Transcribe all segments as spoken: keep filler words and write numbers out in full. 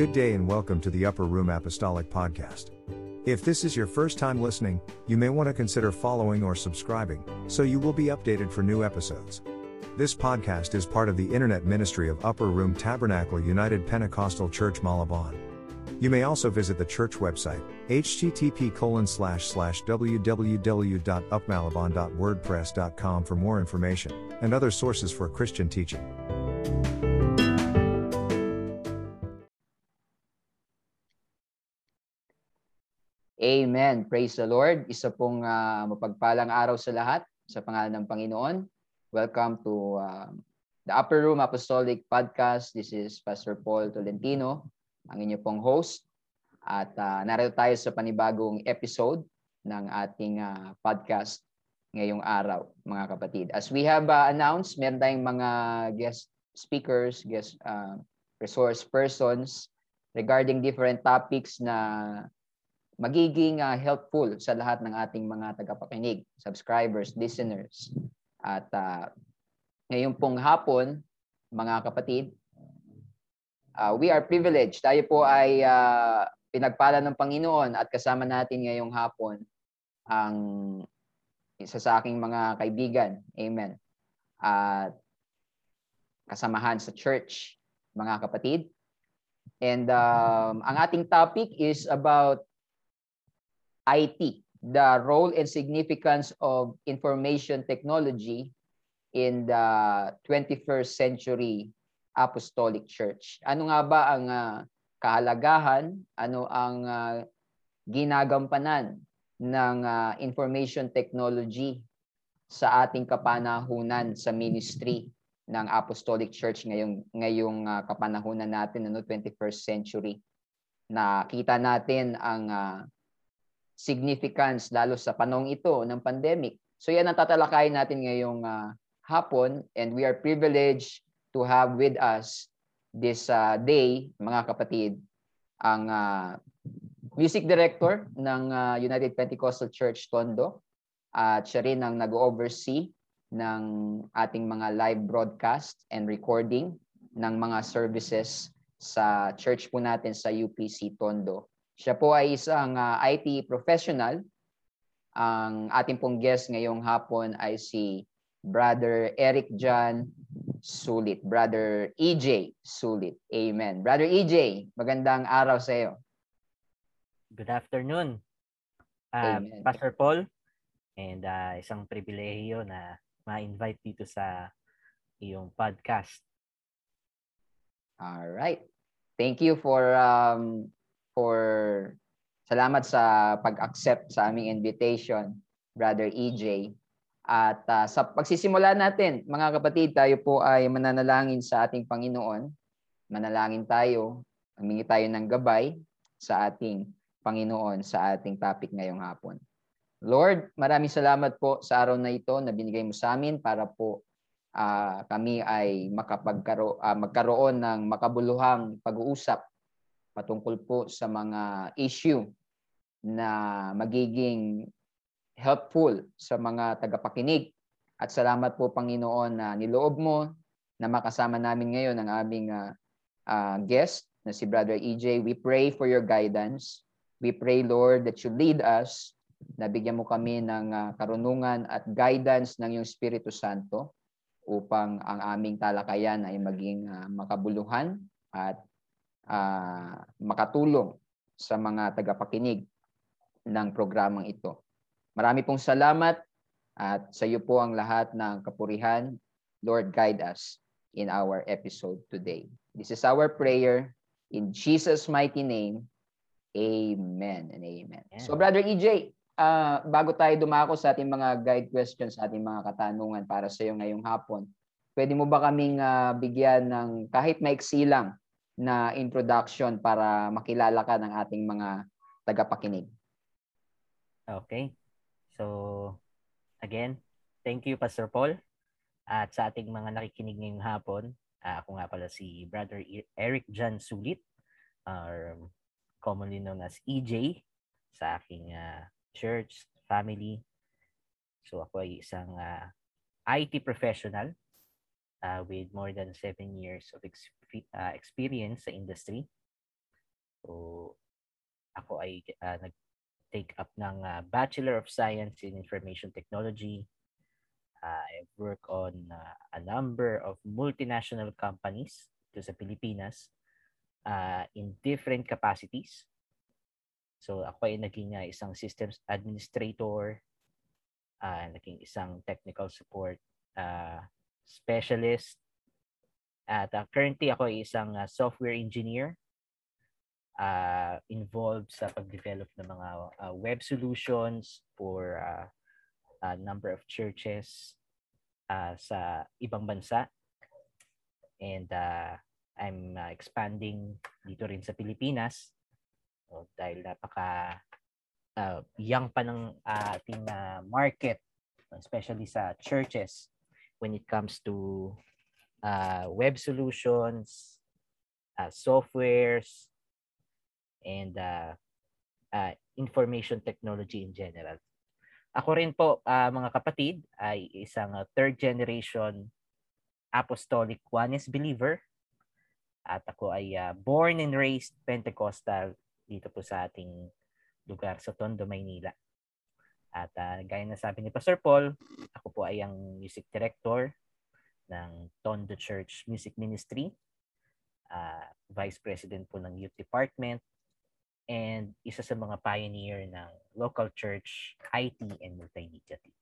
Good day and welcome to the Upper Room Apostolic Podcast. If this is your first time listening, you may want to consider following or subscribing, so you will be updated for new episodes. This podcast is part of the internet ministry of Upper Room Tabernacle United Pentecostal Church Malabon. You may also visit the church website, h t t p colon slash slash w w w dot up malabon dot wordpress dot com for more information, and other sources for Christian teaching. Amen. Praise the Lord. Isa pong uh, mapagpalang araw sa lahat sa pangalan ng Panginoon. Welcome to uh, the Upper Room Apostolic Podcast. This is Pastor Paul Tolentino, ang inyo pong host. At uh, narito tayo sa panibagong episode ng ating uh, podcast ngayong araw, mga kapatid. As we have uh, announced, meron tayong mga guest speakers, guest uh, resource persons regarding different topics na magiging uh, helpful sa lahat ng ating mga tagapakinig, subscribers, listeners. At uh, ngayon pong hapon, mga kapatid, uh, we are privileged. Tayo po ay uh, pinagpala ng Panginoon at kasama natin ngayong hapon ang isa sa aking mga kaibigan. Amen. At kasamahan sa church, mga kapatid. And um, ang ating topic is about I T, the role and significance of information technology in the twenty-first century Apostolic Church. Ano nga ba ang uh, kahalagahan, ano ang uh, ginagampanan ng uh, information technology sa ating kapanahunan sa ministry ng Apostolic Church ngayong ngayong uh, kapanahunan natin, ano, twenty-first century. Nakita natin ang uh, significance lalo sa panahong ito ng pandemic. So yan ang tatalakayin natin ngayong uh, hapon, and we are privileged to have with us this uh, day, mga kapatid, ang uh, music director ng uh, United Pentecostal Church Tondo, at uh, siya rin ang nag-oversee ng ating mga live broadcast and recording ng mga services sa church po natin sa U P C Tondo. Siya po ay isang uh, I T professional. Ang ating pong guest ngayong hapon ay si Brother Eric John Sulit. Brother E J Sulit. Amen. Brother E J, magandang araw sa iyo. Good afternoon, uh, Pastor Paul. And uh, isang pribilehiyo na ma-invite dito sa iyong podcast. All right. Thank you for um, for salamat sa pag-accept sa aming invitation, Brother E J. At uh, sa pagsisimula natin, mga kapatid, tayo po ay mananalangin sa ating Panginoon. Manalangin tayo, humingi tayo ng gabay sa ating Panginoon sa ating topic ngayong hapon. Lord, maraming salamat po sa araw na ito na binigay mo sa amin para po uh, kami ay makapagkaro uh, magkaroon ng makabuluhang pag-uusap patungkol po sa mga issue na magiging helpful sa mga tagapakinig. At salamat po, Panginoon, na niloob mo na makasama namin ngayon ang aming uh, uh, guest na si Brother E J. We pray for your guidance. We pray, Lord, that you lead us, na bigyan mo kami ng uh, karunungan at guidance ng iyong Espiritu Santo upang ang aming talakayan ay maging uh, makabuluhan at Uh, makatulong sa mga tagapakinig ng programang ito. Marami pong salamat at sa iyo po ang lahat ng kapurihan. Lord, guide us in our episode today. This is our prayer in Jesus' mighty name. Amen and amen. Yeah. So Brother E J, uh, bago tayo dumako sa ating mga guide questions, ating mga katanungan para sa iyo ngayong hapon, pwede mo ba kaming uh, bigyan ng kahit maiksi lang na introduction para makilala ka ng ating mga tagapakinig? Okay. So, again, thank you, Pastor Paul. At sa ating mga nakikinig ngayong hapon, uh, ako nga pala si Brother Eric John Sulit, or commonly known as E J, sa aking uh, church, family. So, ako ay isang uh, I T professional uh, with more than seven years of exp- uh, experience sa industry. So ako ay uh, nag-take up ng uh, Bachelor of Science in Information Technology. Uh, I work on uh, a number of multinational companies dito sa Pilipinas uh, in different capacities. So ako ay naging uh, isang systems administrator, uh, naging isang technical support uh, specialist. At uh, currently ako ay isang uh, software engineer uh, involved sa pag-develop ng mga uh, web solutions for uh, a number of churches uh, sa ibang bansa. And uh, I'm uh, expanding dito rin sa Pilipinas. So, dahil napaka uh, young pa ng uh, ating uh, market, especially sa churches when it comes to uh, web solutions, uh, softwares, and uh, uh, information technology in general. Ako rin po, uh, mga kapatid, ay isang uh, third generation apostolic oneness believer. At ako ay uh, born and raised Pentecostal dito po sa ating lugar sa Tondo, Maynila. At uh, gaya na sabi ni Pastor Paul, ako po ay ang music director ng Tondo Church Music Ministry, uh, vice president po ng youth department, and isa sa mga pioneer ng local church I T and multimedia team.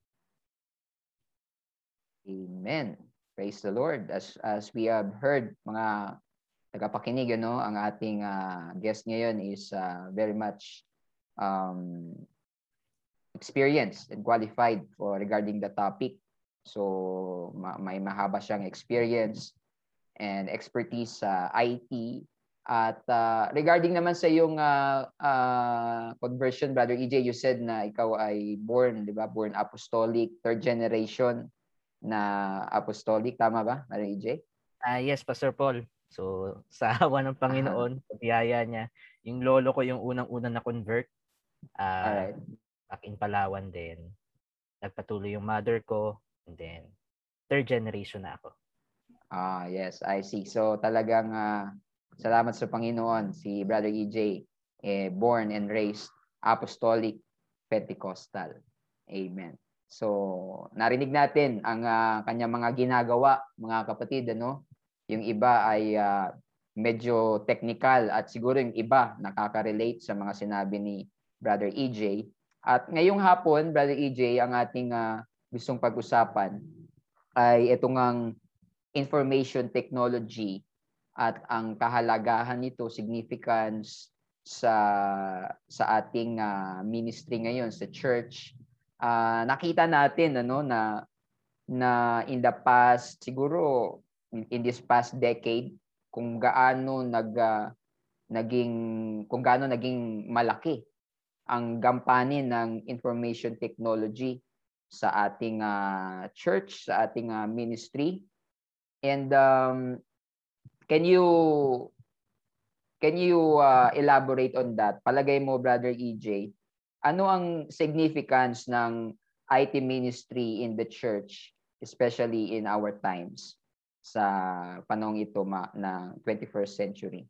Amen. Praise the Lord. As as we have heard, mga tagapakinig, ano, ang ating uh, guest ngayon is uh, very much um, experienced and qualified for regarding the topic. So ma- may mahaba siyang experience and expertise sa I T. At uh, regarding naman sa yung uh, uh, conversion, Brother E J, you said na ikaw ay born, di ba? Born apostolic, third generation na apostolic. Tama ba, Brother E J? Uh, yes, Pastor Paul. So, sa awa ng Panginoon, sa biyaya niya, yung lolo ko yung unang-unang na-convert. Uh, Alright. Back in Palawan din. Nagpatuloy yung mother ko. And then, third generation na ako. Ah, yes, I see. So, talagang uh, salamat sa Panginoon. Si Brother E J, eh, born and raised apostolic Pentecostal. Amen. So, narinig natin ang uh, kanyang mga ginagawa, mga kapatid, ano? Yung iba ay uh, medyo technical at siguro yung iba nakaka-relate sa mga sinabi ni Brother E J. At ngayong hapon, Brother E J, ang ating uh, gustong pag-usapan ay itong ang information technology at ang kahalagahan nito, significance sa sa ating uh, ministry ngayon sa church. Uh, nakita natin ano na na in the past siguro in this past decade kung gaano nag uh, naging kung gaano naging malaki ang gampanin ng information technology sa ating uh, church, sa ating uh, ministry. And um, can you can you uh, elaborate on that? Palagay mo, Brother E J, ano ang significance ng I T ministry in the church, especially in our times? Sa panahong ito ma, na twenty-first century.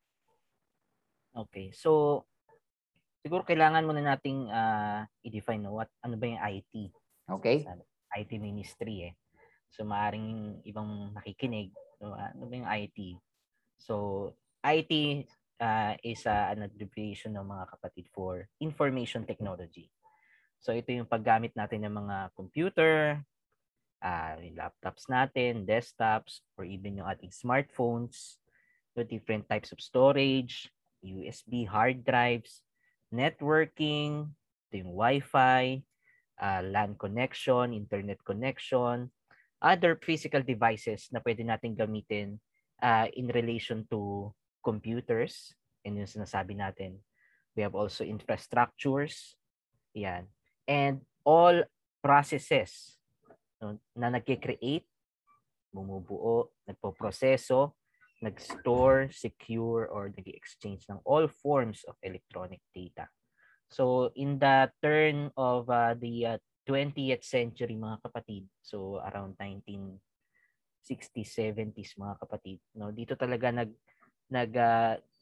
Okay. So, siguro kailangan muna nating uh, i-define no, what, ano ba yung I T? Okay. Sa I T ministry eh. So, maaring ibang nakikinig. So, ano ba yung I T? So, I T uh, is uh, an abbreviation ng mga kapatid for information technology. So, ito yung paggamit natin ng mga computer, Uh, yung laptops natin, desktops, or even yung ating smartphones, the different types of storage, U S B hard drives, networking, ito yung Wi-Fi, uh, LAN connection, internet connection, other physical devices na pwede natin gamitin uh, in relation to computers. And yung sinasabi natin, we have also infrastructures, yan, and all processes na nagki-create, bumubuo, nagpo-proseso, nag-store, secure, or nag-exchange ng all forms of electronic data. So, in the turn of uh, the uh, twentieth century, mga kapatid, so around nineteen sixties, seventies, mga kapatid, no, dito talaga nag, nag, uh,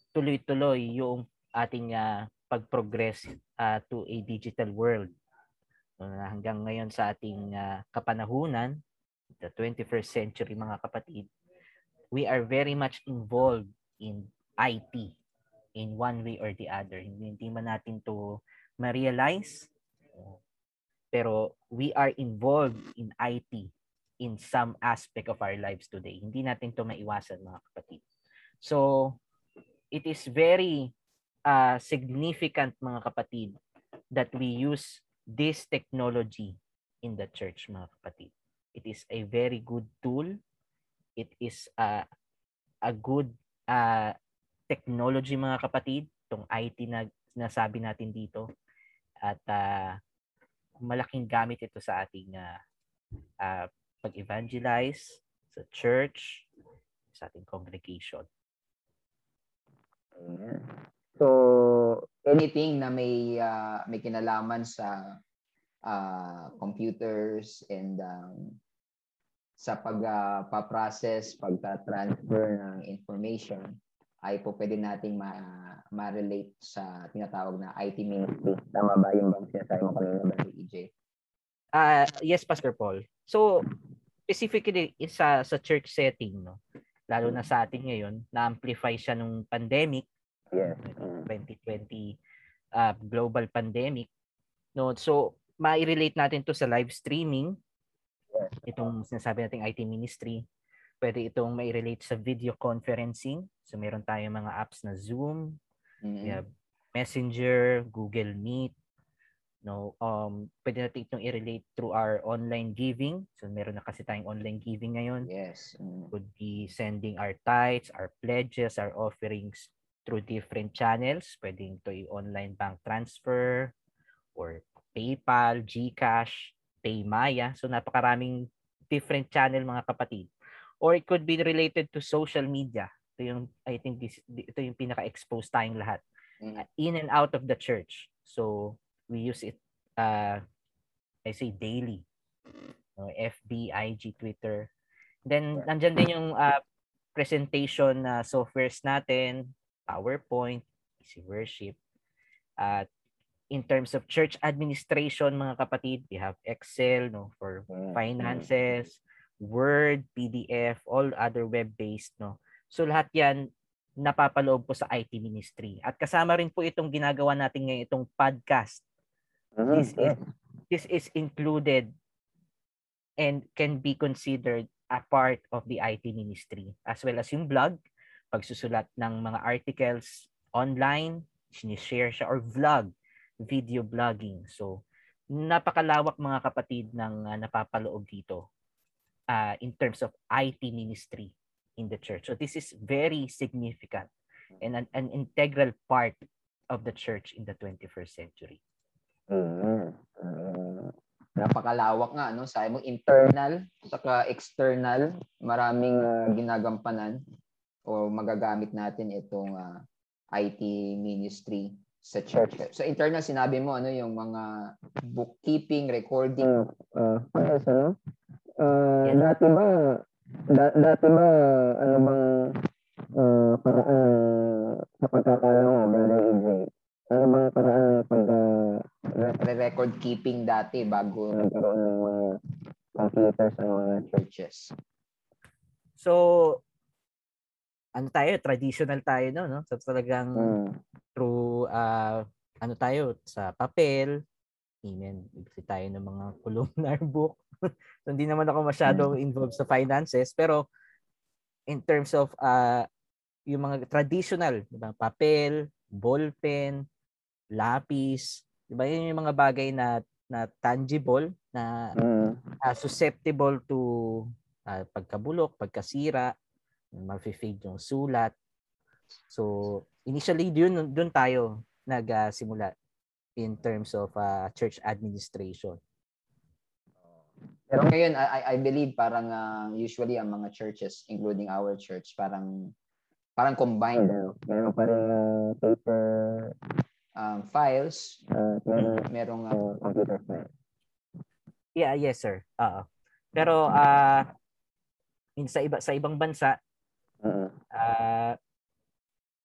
tuloy-tuloy yung ating uh, pag-progress uh, to a digital world. Uh, hanggang ngayon sa ating uh, kapanahunan, the twenty-first century mga kapatid, we are very much involved in I T in one way or the other. Hindi, hindi man natin to ma-realize, pero we are involved in I T in some aspect of our lives today. Hindi natin to maiwasan mga kapatid. So, it is very uh, significant mga kapatid that we use this technology in the church mga kapatid. It is a very good tool. It is uh, a good uh, technology mga kapatid, itong I T na nasabi natin dito. At uh, malaking gamit ito sa ating uh, uh, pag-evangelize sa church, sa ating congregation. Amen. So, anything na may uh, may kinalaman sa uh, computers and um, sa pag-pa-process, uh, pagka-transfer ng information ay po pwede nating ma- ma-relate sa tinatawag na I T ministry. Tama ba yung bang sinasabi mo kanina, Brother E J? Uh, yes, Pastor Paul. So, specifically sa sa church setting, no, lalo na sa atin ngayon, na-amplify siya nung pandemic, yes, twenty twenty uh, global pandemic, no. So, ma-relate natin to sa live streaming, itong sinasabi nating I T ministry. Pwede itong ma-relate sa video conferencing. So, meron tayong mga apps na Zoom, mm-hmm. we have Messenger, Google Meet. No, um, pwede natin itong i-relate through our online giving. So, meron na kasi tayong online giving ngayon. Yes. Mm-hmm. Could be sending our tithes, our pledges, our offerings through different channels. Pwedeng ito i-online bank transfer or PayPal, GCash, Paymaya. So, napakaraming different channel mga kapatid. Or it could be related to social media. Ito yung, I think this, ito yung pinaka-expose tayong lahat. Uh, in and out of the church. So, we use it, uh, I say daily. Uh, F B, I G, Twitter. Then, nandyan din yung uh, presentation uh, softwares natin, PowerPoint, Easy Worship. At uh, in terms of church administration, mga kapatid, we have Excel, no, for finances, Word, P D F, all other web-based, no. So lahat 'yan napapaloob po sa I T ministry. At kasama rin po itong ginagawa natin ngayon, itong podcast. This is this is included and can be considered a part of the I T ministry, as well as yung blog, pagsusulat ng mga articles online, sinishare siya, or vlog, video blogging. So, napakalawak mga kapatid ng uh, napapaloob dito uh, in terms of I T ministry in the church. So, this is very significant and an, an integral part of the church in the twenty-first century. Mm-hmm. Uh, napakalawak nga, no? Sabi mo, internal, saka external, maraming uh, ginagampanan o magagamit natin itong uh, I T ministry sa church. So internal, sinabi mo ano yung mga bookkeeping, recording, uh, uh, ano? Uh, yes. Dati ba da, dati ba ano bang uh, paraan sa pagkakala mo, Brother E J? Ano bang paraan pag uh, re-record keeping dati bago nagkaroon ng mga computers sa mga churches? So ano tayo, traditional tayo no, no? So talagang hmm. through uh, ano tayo sa papel, amen. Bibili tayo ng mga columnar book. So hindi naman ako masyadong involved sa finances, pero in terms of uh, yung mga traditional, di ba? Papel, ballpen, lapis, di ba? Yun yung mga bagay na na tangible, na uh, susceptible to uh, pagkabulok, pagkasira, ma-fade yung sulat. So, initially, dun, dun tayo nagsimula in terms of uh, church administration. Pero ngayon, I, I believe parang uh, usually ang mga churches, including our church, parang parang combined. Ano? Meron parang uh, paper um, files, uh, meron, merong uh, computer file. Yeah, yes sir. Uh, pero uh, in sa iba sa ibang bansa, uh,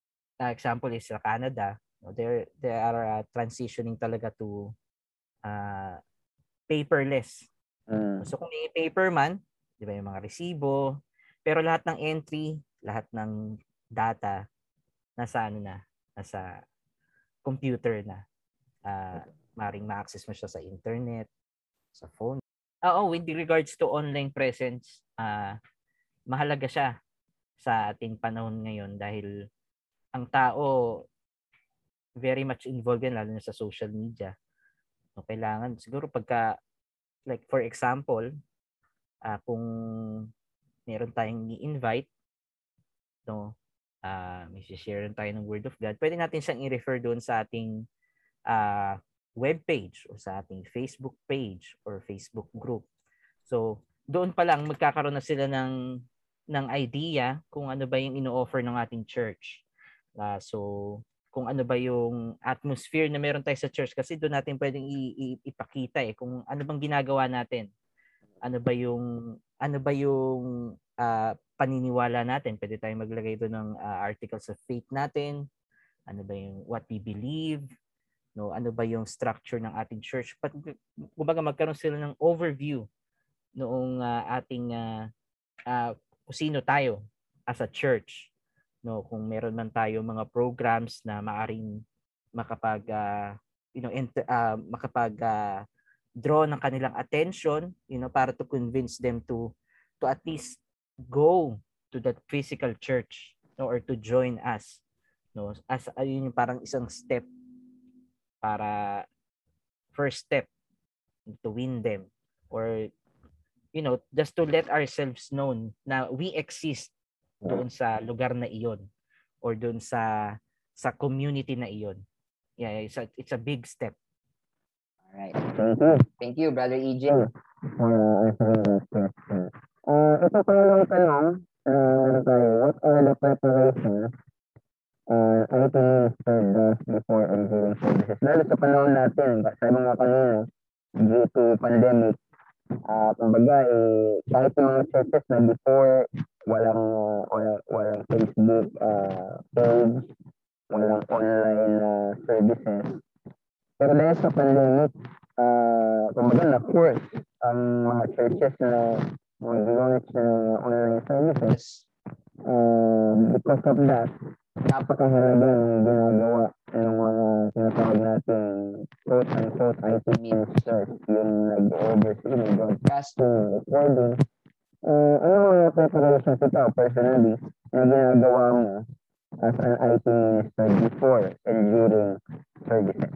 uh, example is sa Canada, no, they they are uh, transitioning talaga to uh, paperless. Mm. So kung may paper man, 'di ba, yung mga resibo, pero lahat ng entry, lahat ng data nasa ano na, nasa computer na. Uh, maring ma-access mo siya sa internet, sa phone. Oo, with regards to online presence, uh, mahalaga siya sa ating panahon ngayon dahil ang tao very much involved yan, lalo na sa social media. So, kailangan siguro pagka, like for example, uh, kung meron tayong i-invite, no, uh, may share tayo ng Word of God, pwede natin siyang i-refer doon sa ating uh, web page o sa ating Facebook page or Facebook group. So, doon pa lang magkakaroon na sila ng ng idea kung ano ba yung ino-offer ng ating church. Uh, so, kung ano ba yung atmosphere na meron tayo sa church, kasi doon natin pwedeng i- i- ipakita eh kung ano bang ginagawa natin. Ano ba yung ano ba yung uh, paniniwala natin? Pwede tayong maglagay doon ng uh, articles of faith natin. Ano ba yung what we believe? No, ano ba yung structure ng ating church? Pat, kumbaga magkaroon sila ng overview noong uh, ating uh, uh, kung sino tayo as a church. No, kung meron man tayo mga programs na maaring makapag uh, you know enter, uh, makapag uh, draw ng kanilang attention, you know, para to convince them to to at least go to that physical church, no, or to join us, no, as ayun yung parang isang step para first step to win them, or you know, just to let ourselves known na we exist doon sa lugar na iyon or doon sa sa community na iyon. Yeah, it's a, it's a big step. All right. Thank you, Brother E J. Uh, uh, ito pa lang tanong, uh, what are the preparations uh, I T minister does before and during services? Lalo sa panahon natin, sabi nga kanina, due to pandemic, uh, kumbaga, eh, kahit yung mga churches na before, walang, uh, walang, walang Facebook uh, page, walang online uh, services. Pero dahil sa pandemic, uh, kumbaga na-force ang mga churches na mag-launch ng online services. Uh, because of that, napakahalaga ng ginagawa ng mga tinatawag natin quote-unquote I T ministers, yung nag-oversee, nag-broadcasting, recording. Uh, ano mga preparations ito personally na ginagawa mo as an I T minister before and during services?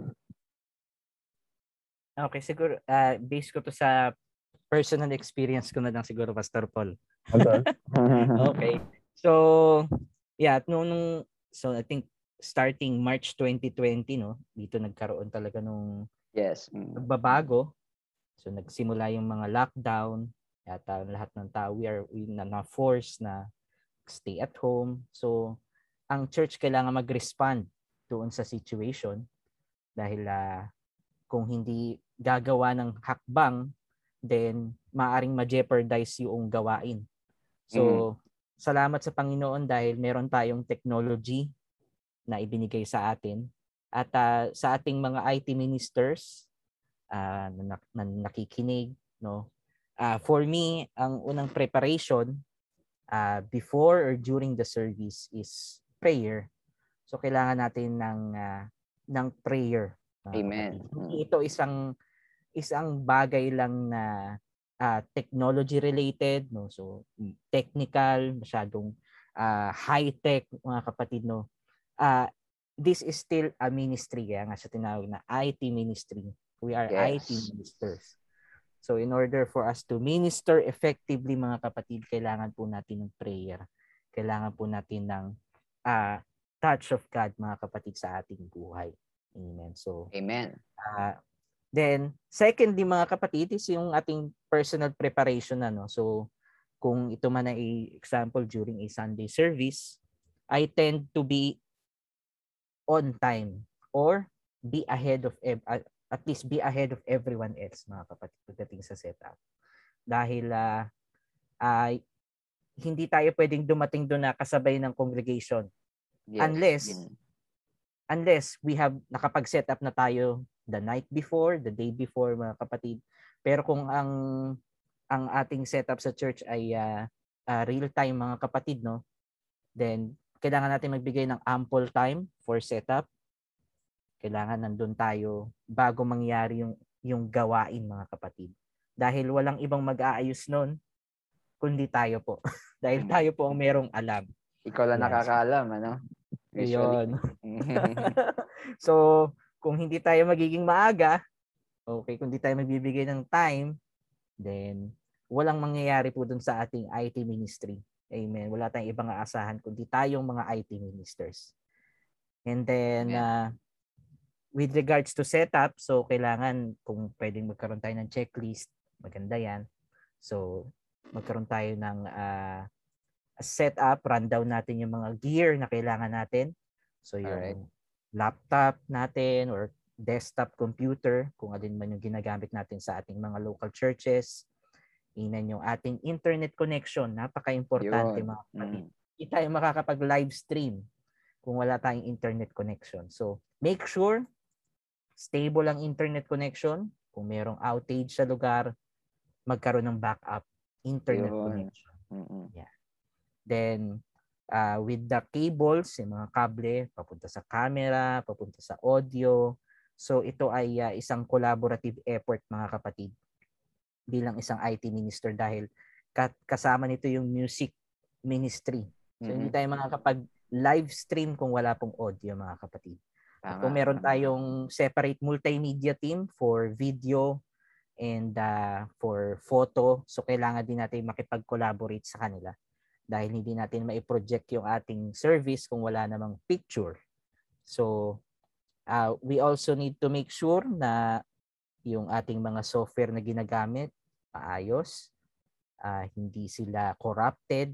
Okay, siguro uh, base ko to sa personal experience ko na lang siguro, Pastor Paul. Okay. Okay. So, yeah, nung, nung so I think starting March twenty twenty, no, dito nagkaroon talaga nung yes, mm. nagbabago. So nagsimula yung mga lockdown, yata lahat ng tao we are we na, na force na stay at home. So ang church kailangan mag-respond doon sa situation dahil uh, kung hindi gagawa ng hakbang, then maaring ma-jeopardize yung gawain. So, mm. salamat sa Panginoon dahil meron tayong technology na ibinigay sa atin. At uh, sa ating mga I T ministers uh, na, na nakikinig, no? Uh, for me, ang unang preparation uh, before or during the service is prayer. So, kailangan natin ng, uh, ng prayer. Amen. Hindi ito isang isang bagay lang na uh, technology related, no, so technical, masyadong uh, high tech, mga kapatid, no. Uh, this is still a ministry, kaya nga sa tinawag na I T ministry. We are yes. I T ministers. So in order for us to minister effectively, mga kapatid, kailangan po natin ng prayer. Kailangan po natin ng uh, touch of God, mga kapatid, sa ating buhay. Amen. So, Amen. Uh, then, secondly, mga kapatid, is yung ating personal preparation na, no? So, kung ito man ay example during a Sunday service, I tend to be on time or be ahead of, uh, at least be ahead of everyone else, mga kapatid, pagdating sa setup. Dahil, uh, uh, hindi tayo pwedeng dumating doon na kasabay ng congregation. Yes. Unless Mm. unless we have nakapag-set up na tayo the night before, the day before, mga kapatid. Pero kung ang ang ating setup sa church ay uh, uh, real time, mga kapatid, no, then kailangan natin magbigay ng ample time for setup. Kailangan nandun tayo bago mangyari yung yung gawain, mga kapatid. Dahil walang ibang mag-aayos nun kundi tayo po. Dahil tayo po ang merong alam. Ikaw lang Yes. nakakaalam, ano? Usually. Ayun. So, kung hindi tayo magiging maaga, okay, kung hindi tayo magbibigay ng time, then walang mangyayari po dun sa ating I T ministry. Amen. Wala tayong ibang aasahan kundi tayong mga I T ministers. And then, uh, with regards to setup, so kailangan kung pwedeng magkaroon tayo ng checklist, maganda yan. So, magkaroon tayo ng uh, setup, rundown natin yung mga gear na kailangan natin. So, yung Alright. laptop natin or desktop computer, kung alin man yung ginagamit natin sa ating mga local churches. Inan yung ating internet connection. Napaka-importante, Yun. mga kapatid. Mm. Hindi tayo makakapag-live stream kung wala tayong internet connection. So, make sure stable ang internet connection. Kung merong outage sa lugar, magkaroon ng backup internet Yun. connection. Mm-mm. Yeah. Then, uh, with the cables, yung mga kable, papunta sa camera, papunta sa audio. So, ito ay uh, isang collaborative effort, mga kapatid, bilang isang I T minister dahil kasama nito yung music ministry. So, mm-hmm. hindi tayo makakapag-live stream kung wala pong audio, mga kapatid. Tama. Kung meron tayong separate multimedia team for video and uh, for photo, so kailangan din natin makipag-collaborate sa kanila dahil hindi natin mai-project yung ating service kung wala namang picture. So, uh, we also need to make sure na yung ating mga software na ginagamit maayos, uh, hindi sila corrupted.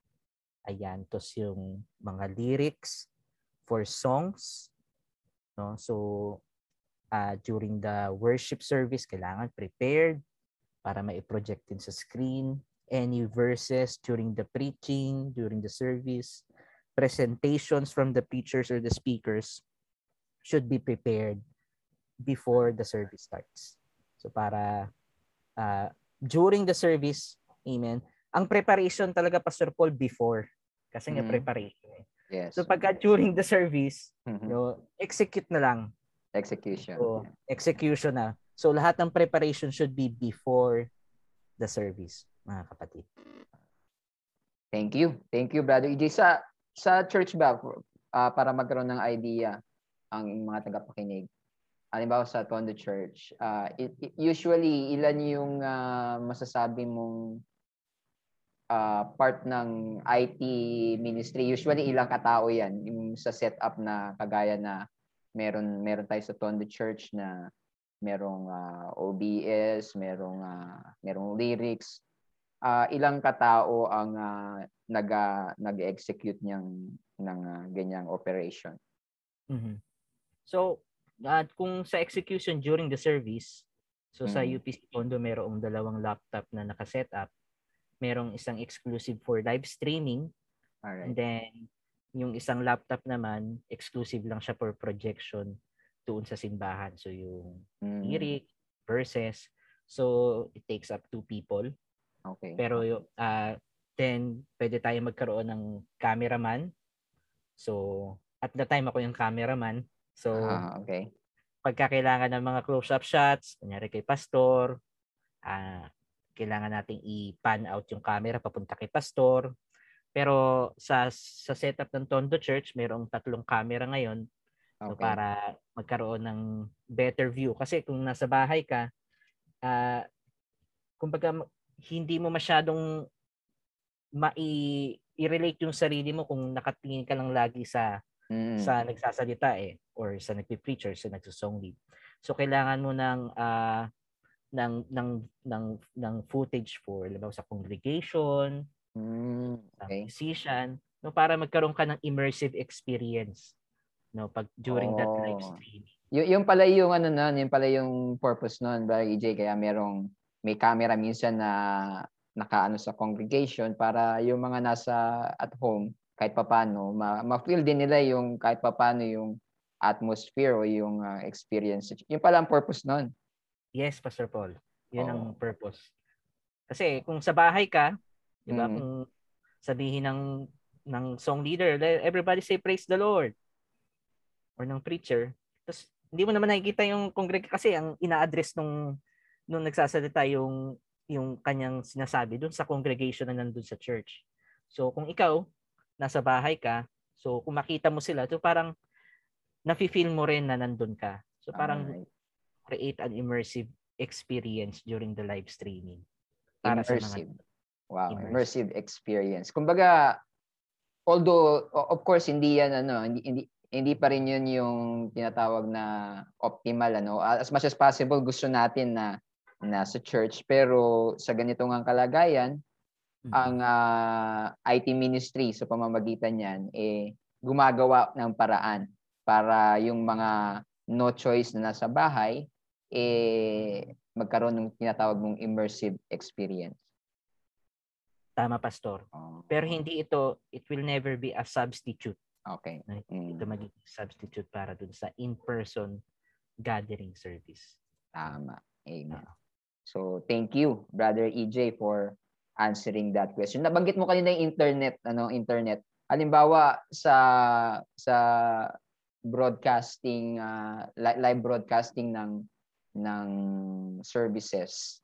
Ayan, tos yung mga lyrics for songs, no? So, uh, during the worship service, kailangan prepared para mai-project din sa screen. Any verses during the preaching, during the service, presentations from the preachers or the speakers should be prepared before the service starts. So para uh, during the service, amen, ang preparation talaga, Pastor Paul, before. Kasi nga mm-hmm. preparation. Eh. Yes. So pagka during the service, mm-hmm. no, execute na lang. Execution. So, execution na. So lahat ng preparation should be before the service, mga kapatid. Thank you. Thank you, Brother E J. Sa, sa church ba, uh, para magkaroon ng idea ang mga tagapakinig, halimbawa sa Tondo Church, uh, it, it, usually, ilan yung uh, masasabi mong uh, part ng I T ministry? Usually, ilang katao yan? Yung sa setup na kagaya na meron, meron tayo sa Tondo Church na merong uh, O B S, merong, uh, merong lyrics. Uh, ilang katao ang uh, nag, uh, nag-execute niyang, ng uh, ganyang operation? Mm-hmm. So, uh, kung sa execution during the service, so mm-hmm. sa U P C Tondo merong dalawang laptop na nakaset up. Merong isang exclusive for live streaming. Alright. And then, yung isang laptop naman, exclusive lang siya for projection doon sa simbahan. So, yung mm-hmm. lyric, verses. So, it takes up two people. Okay. Pero, uh, then, pwede tayo magkaroon ng cameraman. So, at the time, ako yung cameraman. So, ah, okay. pagka kailangan ng mga close-up shots, kunyari kay Pastor, uh, kailangan nating i-pan out yung camera papunta kay Pastor. Pero sa sa setup ng Tondo Church, mayroong tatlong camera ngayon, okay. So para magkaroon ng better view. Kasi kung nasa bahay ka, uh, kumbaga hindi mo masyadong mai-relate yung sarili mo kung nakatingin ka lang lagi sa mm. sa nagsasalita eh or sa nagpi-preach or sa nagsusong lead. So kailangan mo ng uh, ng ng ng ng footage for halimbawa sa congregation, mm. okay. sa musician, no, para magkaroon ka ng immersive experience, no, pag during oh. that live stream. Y- yung pala yung ano noon, yung pala yung purpose noon, Brother E J, kaya merong may camera minsan na nakaano sa congregation para yung mga nasa at home kahit papaano ma- ma-feel din nila yung kahit papaano yung atmosphere o yung uh, experience. Yung pala ang purpose nun. Yes, Pastor Paul. Yun Oo. ang purpose. Kasi kung sa bahay ka, 'di ba? Mm. Kung sabihin ng ng song leader, everybody say praise the Lord. Or ng preacher, tapos hindi mo naman nakikita yung congregation kasi ang ina-address nung nung nagsasalita yung yung kanyang sinasabi doon sa congregation na nandun sa church. So kung ikaw nasa bahay ka, so kung makita mo sila, so parang nafi-feel mo rin na nandun ka. So parang Alright. create an immersive experience during the live streaming. Para Immersive. sa mga Wow, immersive. immersive experience. Kumbaga, although o- of course hindi yan ano, hindi hindi hindi pa rin yun yung tinatawag na optimal ano. As much as possible gusto natin na nasa church, pero sa ganitong ang kalagayan, Mhm. ang ah, I T ministry sa pamamagitan niyan eh gumagawa ng paraan para yung mga no choice na nasa bahay eh magkaroon ng tinatawag mong immersive experience. Tama, Pastor. Oh, Pero hindi ito, it will never be a substitute. okay. Na Mm. ito magiging substitute para dun sa in-person gathering service. Tama. Amen. Ah. So, thank you, Brother E J, for answering that question. Nabanggit mo kanina yung internet, ano, internet. Halimbawa sa sa broadcasting uh, li- live broadcasting ng ng services.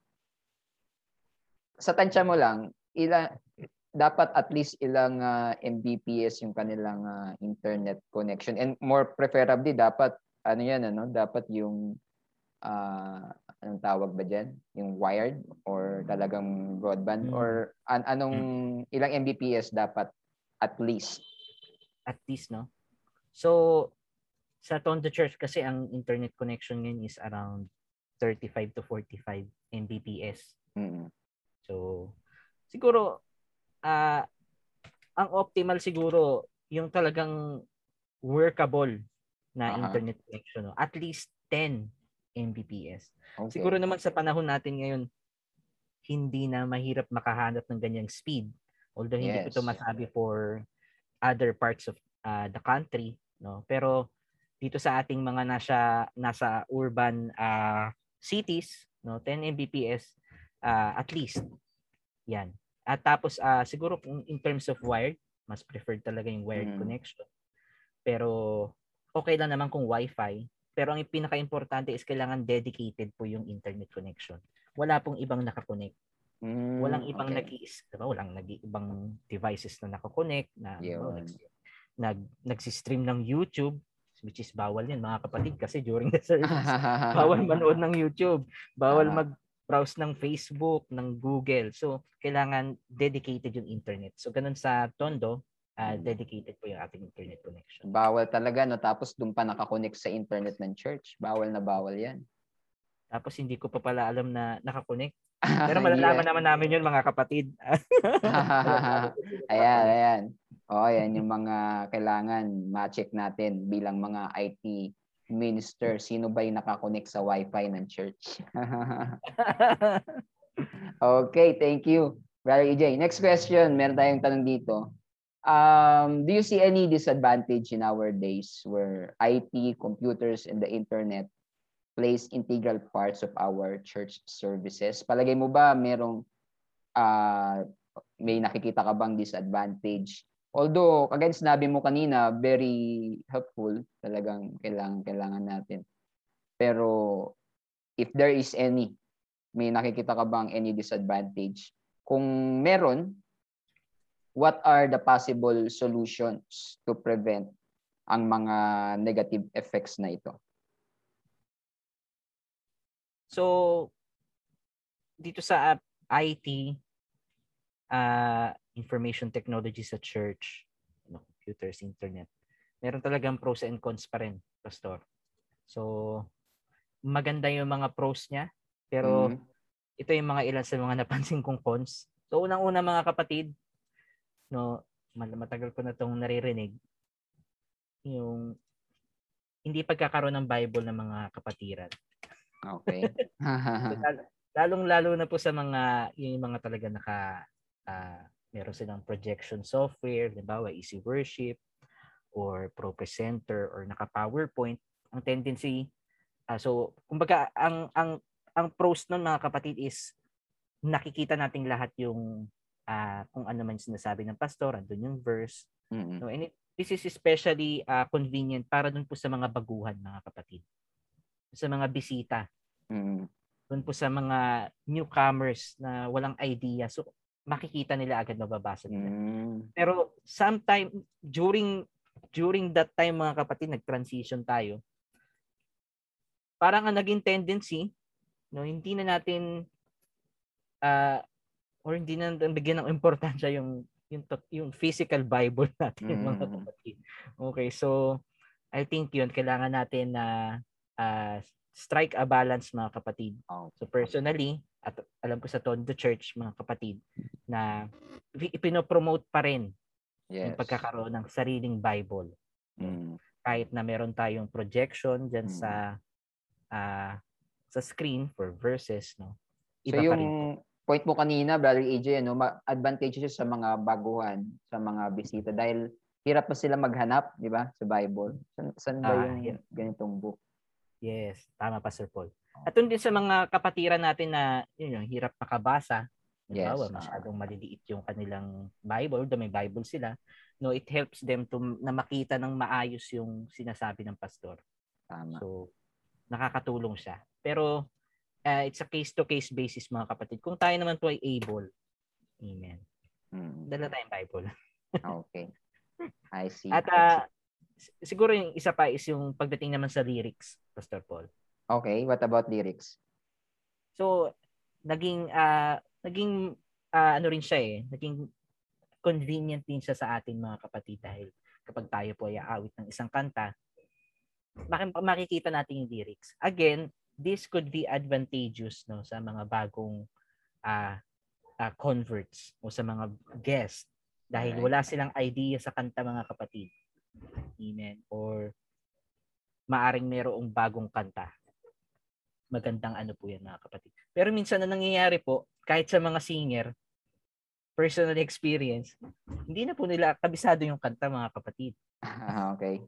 Sa tansya mo lang, ilang dapat at least ilang uh, M B P S yung kanilang uh, internet connection, and more preferably dapat ano yan ano, dapat yung uh, anong tawag ba diyan? Yung wired or talagang broadband Mm. or an- anong ilang M B P S dapat at least? At least, no? So, sa Tondo Church kasi ang internet connection ngayon is around thirty-five to forty-five M B P S. Mm. So, siguro, uh, ang optimal siguro, yung talagang workable na Aha. internet connection. No? At least ten M B P S. Okay. Siguro naman sa panahon natin ngayon, hindi na mahirap makahanap ng ganyang speed. Although hindi ko Yes. ito masabi for other parts of uh, the country, no? Pero dito sa ating mga nasa nasa urban uh, cities, no, ten M B P S uh, at least. Yan. At tapos uh, siguro kung in terms of wired, mas preferred talaga yung wired Mm. connection. Pero okay lang naman kung Wi-Fi. Pero ang pinaka-importante is kailangan dedicated po yung internet connection. Wala pong ibang nakakonect. Mm, Walang ibang okay. nag-i- diba? Walang nag-ibang devices na nakakonect na Yun. oh, nag, nag nagsi-stream ng YouTube, which is bawal yan mga kapatid kasi during the service bawal manood ng YouTube, bawal Tama. mag-browse ng Facebook, ng Google. So kailangan dedicated yung internet. So ganun sa Tondo, uh, dedicated po yung ating internet connection. Bawal talaga, no? Tapos doon pa nakakonect sa internet ng church. Bawal na bawal yan. Tapos hindi ko pa pala alam na nakakonect. Pero malalaman Yeah. naman namin yun mga kapatid. Ayan, ayan. O, ayan yung mga kailangan ma-check natin bilang mga I T minister. Sino ba yung nakakonect sa Wi-Fi ng church? Okay, thank you, Brother E J. Next question, meron tayong tanong dito. Um, do you see any disadvantage in our days where I T, computers, and the internet plays integral parts of our church services? Palagay mo ba merong uh, may nakikita ka bang disadvantage? Although, kagaya sinabi mo kanina, very helpful, talagang kailangan, kailangan natin. Pero, if there is any, may nakikita ka bang any disadvantage? Kung meron, what are the possible solutions to prevent ang mga negative effects na ito? So, dito sa I T, uh, information technology sa church, you know, computers, internet, meron talagang pros and cons pa rin, Pastor. So, maganda yung mga pros niya, pero mm-hmm. ito yung mga ilan sa mga napansin kong cons. So, unang-una mga kapatid, no, matagal ko na itong naririnig, yung hindi pagkakaroon ng Bible ng mga kapatiran. Okay. So, lalong-lalo na po sa mga yung mga talaga naka uh, meron silang projection software, halimbawa Easy Worship or ProPresenter or naka-PowerPoint. Ang tendency, uh, so kumbaga ang ang ang pros nun mga kapatid is nakikita nating lahat yung uh, kung ano man sinasabi ng pastor, andun yung verse. Mm-hmm. No, and it, this is especially uh, convenient para dun po sa mga baguhan mga kapatid. Sa mga bisita. Mm-hmm. Dun po sa mga newcomers na walang idea. So makikita nila agad, mababasa nila. Mm-hmm. Pero sometime during during that time mga kapatid, nag-transition tayo. Parang ang naging tendency, no, hindi na natin uh, or hindi na bigyan ng importansya yung yung yung physical Bible natin mm. mga kapatid. Okay, so I think yun kailangan natin na uh, strike a balance mga kapatid. So personally, at alam ko sa Tondo Church mga kapatid na ipinopromote pa rin yes. yung pagkakaroon ng sariling Bible. Mm. Kahit na meron tayong projection diyan mm. sa uh, sa screen for verses, no. Iba so yung point mo kanina, Brother A J, ano, advantages sa mga baguhan, sa mga bisita dahil hirap pa sila maghanap, di ba, sa Bible. San, san ba yung ah, yeah. ganitong book? Yes, tama pa Sir Paul. At doon din sa mga kapatiran natin na yun yung hirap makabasa, yes, bawa, masyadong uh, maliliit yung kanilang Bible, o may Bible sila, no, it helps them to na makita ng maayos yung sinasabi ng pastor. Tama. So, nakakatulong siya. Pero uh, it's a case-to-case basis mga kapatid. Kung tayo naman po ay able, amen. Hmm. Dala tayong Bible. Okay. I see. At uh, siguro yung isa pa is yung pagdating naman sa lyrics, Pastor Paul. Okay, what about lyrics? So, naging uh, naging uh, ano rin siya eh, naging convenient din siya sa atin mga kapatid dahil kapag tayo po ay aawit ng isang kanta, makikita natin yung lyrics. Again, this could be advantageous no sa mga bagong uh, uh, converts o sa mga guests dahil right. wala silang idea sa kanta mga kapatid. Amen. Or maaring mayroong bagong kanta. Magandang ano po yan mga kapatid. Pero minsan na nangyayari po, kahit sa mga singer, personal experience, hindi na po nila kabisado yung kanta mga kapatid. Ah, okay.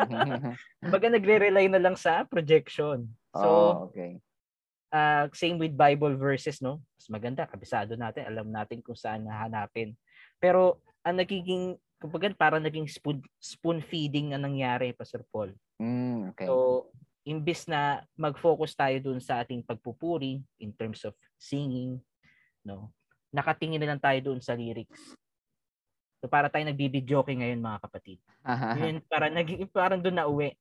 Baga nagre-rely na lang sa projection. So, oh, okay. Uh, same with Bible verses, no? Mas maganda, kabisado natin, alam natin kung saan hahanapin. Pero ang nagiging, kumbaga parang naging spoon, spoon feeding na nangyari, Pastor Paul. Mm, okay. So, imbis na mag-focus tayo dun sa ating pagpupuri in terms of singing, no? Nakatingin na lang tayo dun sa lyrics. So, para tayo nagbibidyoke ngayon, mga kapatid. Yun, para naging parang dun na uwi.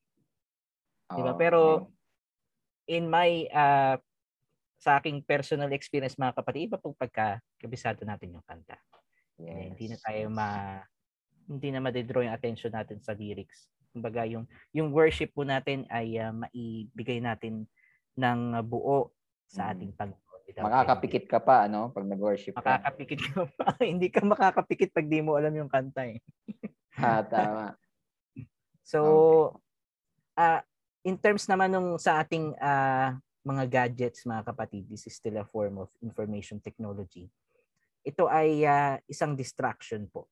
Oh, diba? Pero, okay. in my, uh, sa aking personal experience, mga kapatid, iba pong pagka kabisado natin yung kanta. Yes. Eh, hindi na tayo ma, hindi na ma-draw yung attention natin sa lyrics. Kumbaga, yung, yung worship po natin ay uh, maibigay natin ng buo sa ating Panginoon. Makakapikit ka pa, ano, pag nag-worship ka. Makakapikit ka pa. Hindi ka makakapikit pag di mo alam yung kanta eh. Ah, tama. So, okay. uh, in terms naman nung sa ating uh, mga gadgets, mga kapatid, this is still a form of information technology. Ito ay uh, isang distraction po.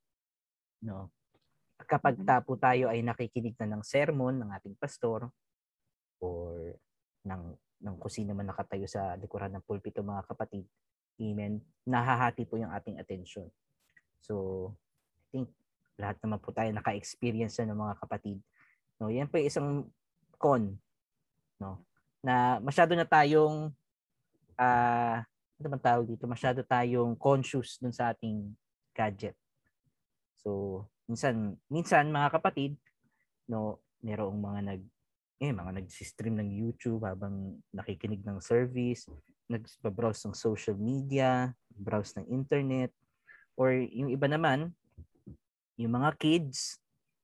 No? Kapag mm-hmm. tapo tayo ay nakikinig na ng sermon ng ating pastor or ng ng kung sino man nakatayo sa likuran ng pulpito, mga kapatid, amen, nahahati po yung ating attention. So, I think lahat naman po tayo naka-experience na ng mga kapatid. No, yan po yung isang con, no, na masyado na tayong uh, ano man tawag dito, masyado tayong conscious dun sa ating gadget. So, minsan, minsan mga kapatid, no, merong mga nag eh, mga nag-stream ng YouTube habang nakikinig ng service, nag-browse ng social media, browse ng internet, or yung iba naman, yung mga kids,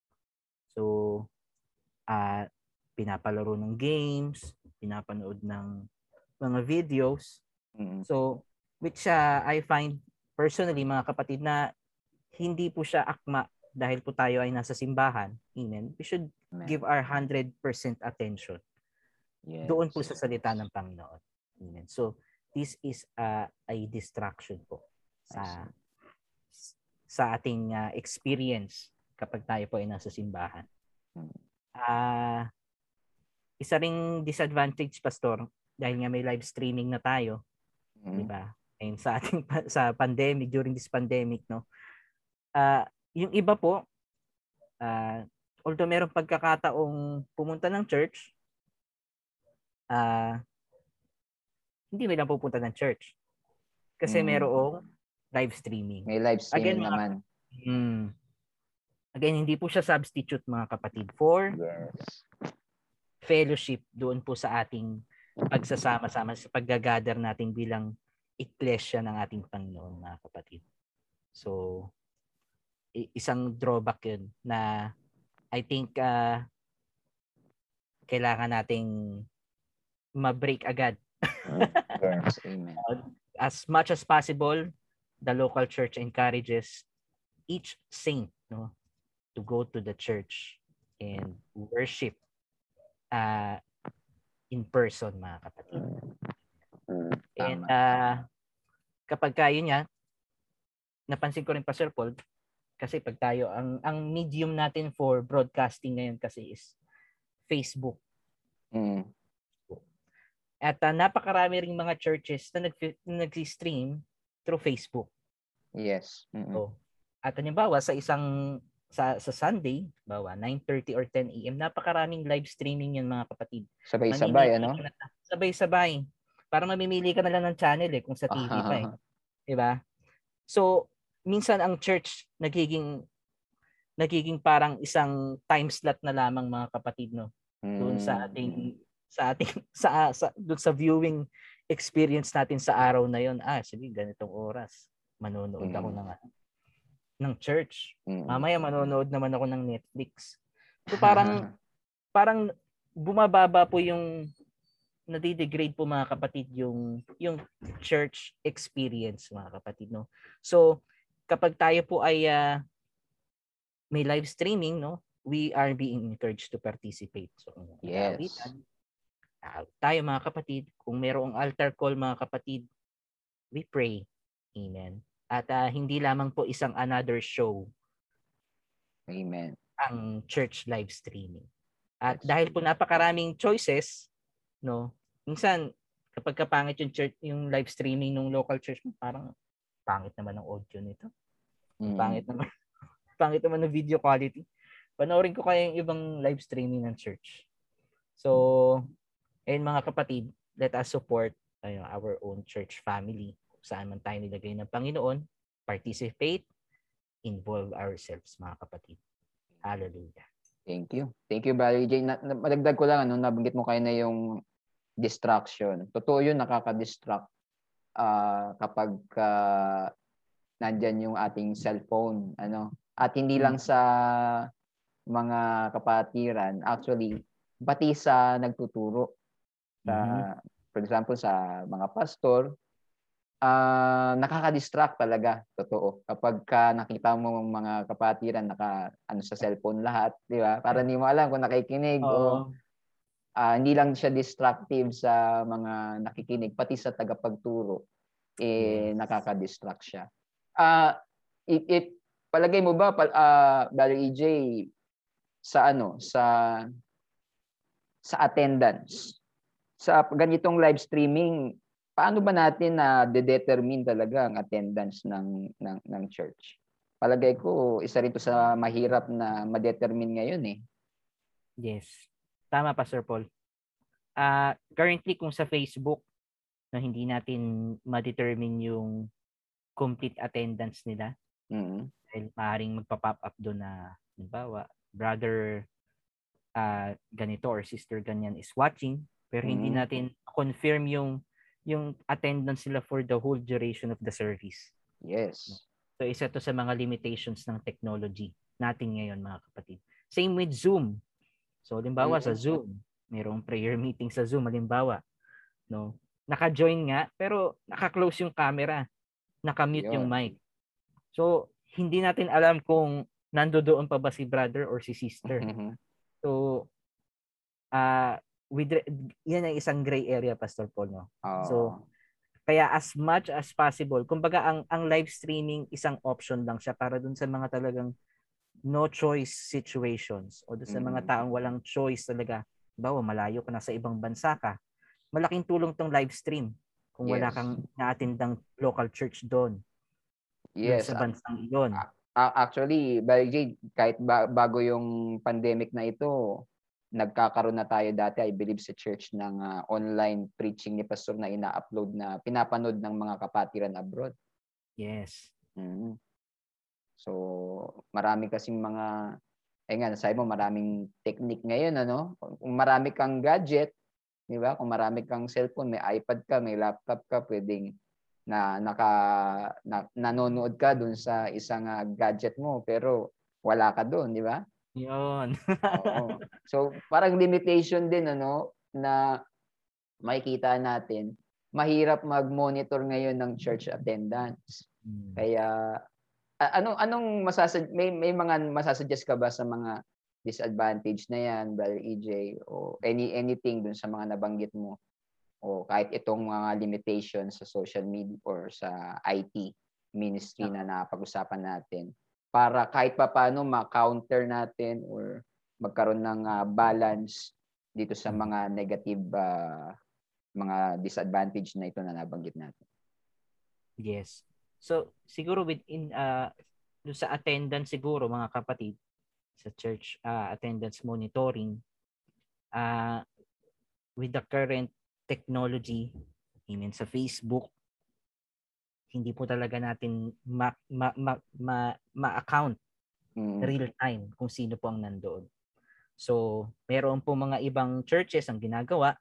so, uh, pinapalaro ng games, pinapanood ng mga videos. Mm-hmm. So, which uh, I find personally, mga kapatid, na hindi po siya akma dahil po tayo ay nasa simbahan. Amen. We should Amen. Give our one hundred percent attention. Yes. Doon po sa salita ng Panginoon. Amen. So, this is uh, a distraction po sa sa ating uh, experience kapag tayo po ay nasa simbahan. Uh, isa ring disadvantage, Pastor, dahil nga may live streaming na tayo, mm-hmm. di ba? Ayun, sa ating sa pandemic, during this pandemic, no. Uh, yung iba po, uh, although merong pagkakataong pumunta ng church, uh, hindi may lang pupunta ng church. Kasi mm. merong live streaming. May live streaming again, naman. Mga, mm, again, hindi po siya substitute, mga kapatid, for yes. fellowship doon po sa ating pagsasama-sama, sa paggagather natin bilang iglesia ng ating Panginoon, mga kapatid. So, isang drawback yun na I think uh, kailangan nating ma-break agad. Yes, amen. As much as possible, the local church encourages each saint, no, to go to the church and worship uh, in person, mga kapatid. And uh, kapag kayo niya, napansin ko rin, Pastor Paul, kasi pag tayo, ang, ang medium natin for broadcasting ngayon kasi is Facebook. Mm. At uh, napakarami ring mga churches na nag nag-stream through Facebook. Yes. Mm-hmm. So, at halimbawa sa isang sa sa Sunday, bawa nine thirty or ten a m, napakaraming live streaming 'yan, mga kapatid. Sabay-sabay, ano? Sabay-sabay. Para mamimili ka na lang ng channel eh kung sa T V pa eh. 'Di ba? So, minsan ang church nagiging nagiging parang isang time slot na lamang, mga kapatid, no. Doon sa ating sa ating sa, sa doon sa viewing experience natin sa araw na 'yon. Ah, sige, ganitong oras manonood mm. ako ng ng church. Mm. Mamaya manonood naman ako ng Netflix. So parang parang bumababa po yung nadidegrade po, mga kapatid, yung yung church experience, mga kapatid, no. So kapag tayo po ay uh, may live streaming, no, we are being encouraged to participate. So yes. Uh, tayo, mga kapatid, kung mayroong altar call, mga kapatid, we pray. Amen. At uh, hindi lamang po isang another show. Amen. Ang church live streaming. At yes. dahil po napakaraming choices, no, minsan kapag kapangit yung church, yung live streaming ng local church, parang pangit naman ang audio nito. Mm. Pangit naman. Pangit naman ng video quality. Panoorin ko kaya yung ibang live streaming ng church. So, ayun, mga kapatid, let us support uh, our own church family. Saan man tayo nilagay ng Panginoon, participate, involve ourselves, mga kapatid. Hallelujah. Thank you. Thank you, Brother J. Na, na, madagdag ko lang, ano, nabanggit mo kayo na yung distraction. Totoo yun, nakaka-distract uh, kapag uh, nandyan yung ating cellphone. Ano? At hindi lang sa mga kapatiran, actually, pati sa nagtuturo. Sa, mm-hmm. For example, sa mga pastor, uh, nakaka-distract talaga, totoo. Kapag ka nakita mo mga kapatiran, naka, ano, sa cellphone lahat, di ba? Para hindi mo alam kung nakikinig oh. o uh, hindi lang siya distractive sa mga nakikinig, pati sa tagapagturo, eh, yes. nakaka-distract siya. Uh, it, it, palagay mo ba, uh, Brother E J, sa ano, sa sa attendance, sa ganitong live streaming, paano ba natin na de-determine talaga ang attendance ng ng ng church? Palagay ko isa rin 'to sa mahirap na ma-determine ngayon eh. Yes. Tama, Pastor Paul. Uh, currently kung sa Facebook, no, hindi natin ma-determine yung complete attendance nila. Mm-hmm. Dahil maaaring magpa-pop up doon na, halimbawa, brother uh, ganito or sister ganyan is watching, pero mm-hmm. hindi natin confirm yung yung attendance nila for the whole duration of the service. Yes. So isa to sa mga limitations ng technology natin ngayon, mga kapatid. Same with Zoom. So halimbawa mm-hmm. sa Zoom, mayroong prayer meeting sa Zoom, halimbawa, no? Naka-join nga pero naka-close yung camera, naka-mute Yun. yung mic. So hindi natin alam kung nandoon pa ba si brother or si sister. Mm-hmm. So uh with yan ay isang gray area, Pastor Paul, no? Oh. So Kaya as much as possible, kumbaga ang ang live streaming isang option lang siya para dun sa mga talagang no choice situations o dun sa mga Mm. taong walang choice talaga. Bawa malayo ka na sa ibang bansa ka. Malaking tulong tong live stream kung wala Yes. kang naatindang local church doon. Doon Yes. sa bansang iyon. A- actually, Brother Jade, kahit ba- bago yung pandemic na ito, nagkakaroon na tayo dati, I believe, sa church ng ah, online preaching ni Pastor na ina-upload na pinapanood ng mga kapatiran abroad. Yes. Mhm. So, marami kasing mga, eh nga, sabi mo, maraming technique ngayon, ano? Kung marami kang gadget, di ba? Kung marami kang cellphone, may iPad ka, may laptop ka, pwedeng na naka na, nanonood ka dun sa isang uh, gadget mo pero wala ka doon, di ba? Yun. Oo. So, parang limitation din ano na makikita natin. Mahirap mag-monitor ngayon ng church attendance. Hmm. Kaya a- anong anong masasad may may mga masasuggest ka ba sa mga disadvantage na yan, Brother E J, o any anything dun sa mga nabanggit mo? O kahit itong mga limitations sa social media or sa I T ministry na napag-usapan natin para kahit papaano ma-counter natin or magkaroon ng uh, balance dito sa mga negative uh, mga disadvantage na ito na nabanggit natin. Yes. So, siguro within uh, sa attendance siguro mga kapatid sa church uh, attendance monitoring uh, with the current technology, I mean sa Facebook, hindi po talaga natin ma, ma, ma, ma, ma-account Mm. real time kung sino po ang nandoon. So, meron po mga ibang churches ang ginagawa,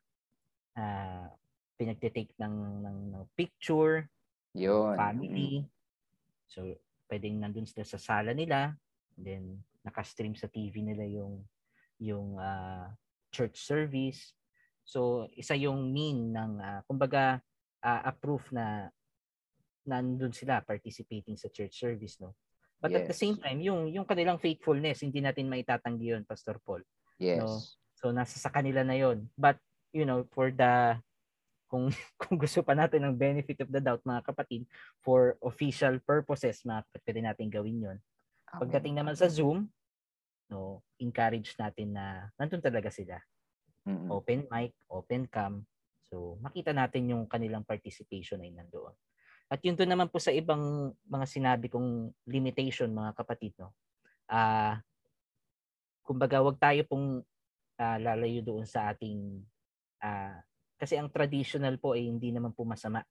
uh, pinagtitake ng, ng, ng picture, Yun. family. So, pwedeng nandun sila sa sala nila, then naka-stream sa T V nila yung yung uh, church service. So, isa yung mean ng, uh, kumbaga, uh, a proof na nandun sila participating sa church service, no? But Yes. at the same time, yung yung kanilang faithfulness, hindi natin maitatanggi yun, Pastor Paul. Yes. No? So, nasa sa kanila na yun. But, you know, for the, kung, kung gusto pa natin ng benefit of the doubt, mga kapatid, for official purposes, mga kapatid, pwede natin gawin yun. Pagdating naman sa Zoom, no, encourage natin na nandun talaga sila. Mm-mm. Open mic, open cam. So, makita natin yung kanilang participation ay nandoon. At yun doon naman po sa ibang mga sinabi kong limitation, mga kapatid, no. Ah, uh, kumbaga wag tayo pong uh, lalayo doon sa ating uh, kasi ang traditional po ay hindi naman po masama.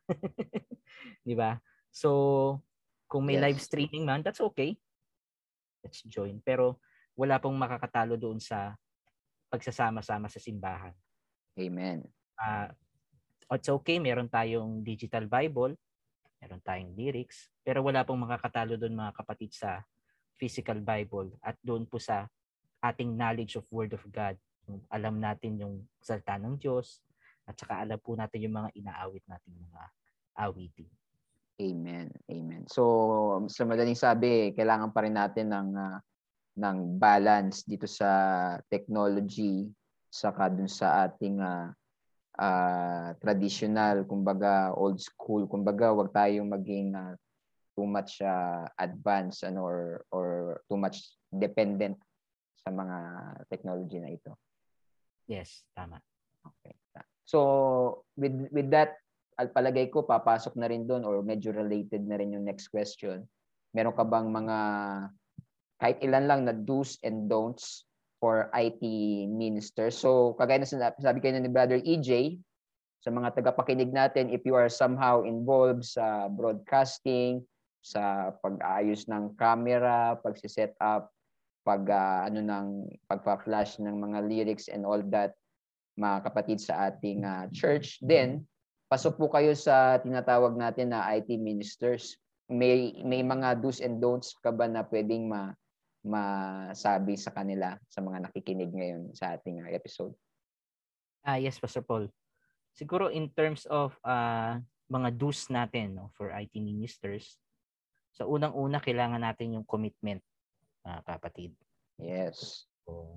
'Di ba? So, kung may yes. live streaming man, that's okay. Let's join. Pero wala pong makakatalo doon sa pagsasama-sama sa simbahan. Amen. Uh, it's okay, meron tayong digital Bible, meron tayong lyrics, pero wala pong makakatalo doon, mga kapatid, sa physical Bible at doon po sa ating knowledge of Word of God. Alam natin yung salita ng Diyos at saka alam po natin yung mga inaawit nating mga awitin. Amen. Amen. So, sa madaling sabi, kailangan pa rin natin ng uh, ng balance dito sa technology saka dun sa ating uh, uh, traditional, kumbaga old school, kumbaga wag tayong maging uh, too much uh, advanced ano, or or too much dependent sa mga technology na ito. Yes, tama. Okay. So with with that, palagay ko papasok na rin doon or medyo related na rin yung next question. Meron ka bang mga kahit ilan lang na do's and don'ts for I T ministers? So kagaya na sabi kayo ni Brother E J, sa mga tagapakinig natin, if you are somehow involved sa broadcasting, sa pag-aayos ng camera, pagsi-set up, pag uh, ano ng pagpa-flash ng mga lyrics and all that, mga kapatid sa ating uh, church, then pasok po kayo sa tinatawag natin na I T ministers. May may mga do's and don'ts ka ba na pwedeng ma masabi sa kanila, sa mga nakikinig ngayon sa ating uh, episode? Ah, yes, Pastor Paul. Siguro in terms of uh, mga do's natin, no, for I T ministers, sa so unang-una kailangan natin yung commitment, mga uh, kapatid. Yes. So,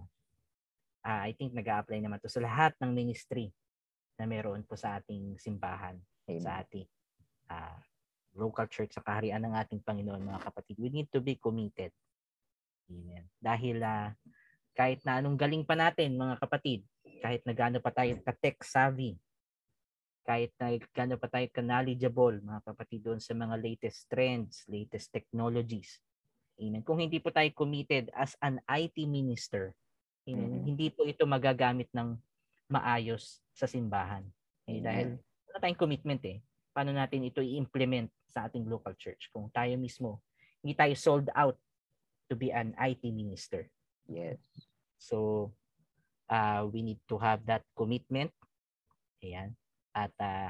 uh, I think nag-a-apply naman to sa lahat ng ministry na meron po sa ating simbahan. Amen. sa ating uh, local church sa kaharian ng ating Panginoon, mga kapatid. We need to be committed. Amen. Dahil uh, kahit na anong galing pa natin, mga kapatid, kahit na gaano pa tayo ka-tech savvy, kahit na gaano pa tayo ka-knowledgeable, mga kapatid, doon sa mga latest trends, latest technologies. Amen. Kung hindi po tayo committed as an I T minister, amen, mm-hmm. hindi po ito magagamit ng maayos sa simbahan. Eh, dahil wala tayong commitment eh. Paano natin ito i-implement sa ating local church kung tayo mismo hindi tayo sold out to be an I T minister? Yes. So, uh, we need to have that commitment. Ayan. At uh,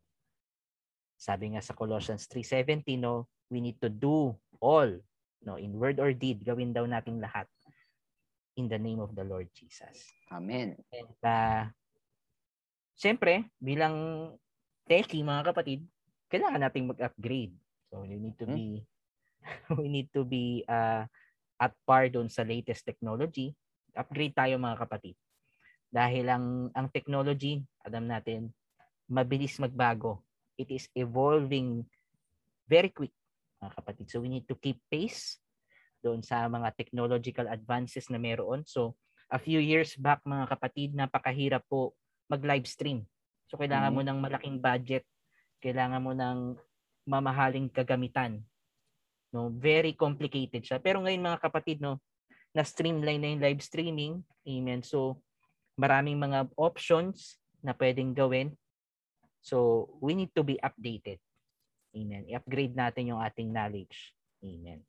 sabi nga sa Colossians three seventeen, no, we need to do all, no, in word or deed, gawin daw natin lahat in the name of the Lord Jesus. Amen. And uh, siyempre, bilang techie, mga kapatid, kailangan nating mag-upgrade. So, we need to be hmm? we need to be uh, at par doon sa latest technology. Upgrade tayo, mga kapatid. Dahil ang ang technology, alam natin, mabilis magbago. It is evolving very quick, mga kapatid. So we need to keep pace doon sa mga technological advances na meron. So a few years back, mga kapatid, napakahirap po mag-live stream. So kailangan mm-hmm. mo ng malaking budget, kailangan mo ng mamahaling kagamitan. No, very complicated siya. Pero ngayon, mga kapatid, no, na streamline na yung live streaming. Amen. So maraming mga options na pwedeng gawin. So we need to be updated. Amen. I-upgrade natin yung ating knowledge. Amen.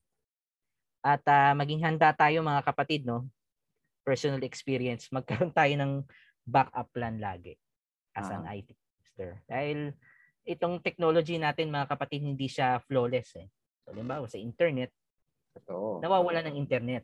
At uh, maging handa tayo, mga kapatid, no? Personal experience, magkaroon tayo ng backup plan lagi as uh-huh. an I T minister. Dahil itong technology natin, mga kapatid, hindi siya flawless eh. So, halimbawa sa internet, Ito. nawawala ng internet.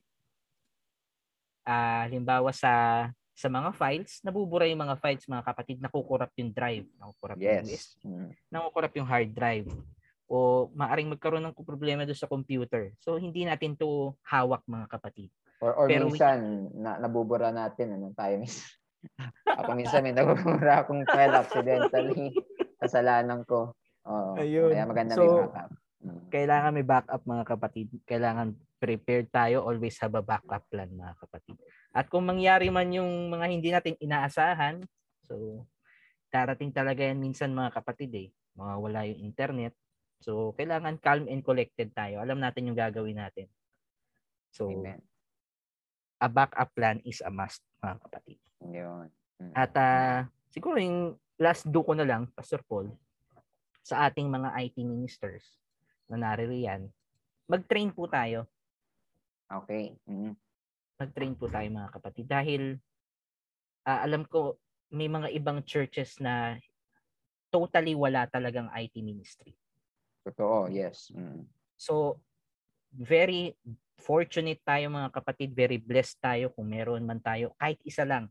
Uh, halimbawa sa sa mga files, nabubura yung mga files, mga kapatid, nakukurap yung drive, nakukurap yes. yung U S B, mm. nakukurap yung hard drive, o maaring magkaroon ng problema doon sa computer. So, hindi natin to hawak, mga kapatid. Or, or Pero minsan, we... na, nabubura natin, ano, tayo minsan. Ako minsan may nabubura akong file accidentally. Kasalanan ko. Oo. Ayun. Kaya maganda so, may backup. Hmm. Kailangan may backup, mga kapatid. Kailangan prepared tayo. Always have a backup plan, mga kapatid. At kung mangyari man yung mga hindi natin inaasahan, so, darating talaga yan minsan, mga kapatid eh. Mawawala yung internet. So, kailangan calm and collected tayo. Alam natin yung gagawin natin. So, Amen. A backup plan is a must, mga kapatid. Yun. Mm-hmm. At uh, siguro yung last do ko na lang, Pastor Paul, sa ating mga I T ministers na naririyan, mag-train po tayo. Okay. Mm-hmm. Mag-train po tayo, mga kapatid. Dahil uh, alam ko, may mga ibang churches na totally wala talagang I T ministry. Totoo, yes. Mm-hmm. So, very fortunate tayo, mga kapatid. Very blessed tayo kung meron man tayo. Kahit isa lang.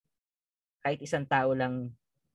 Kahit isang tao lang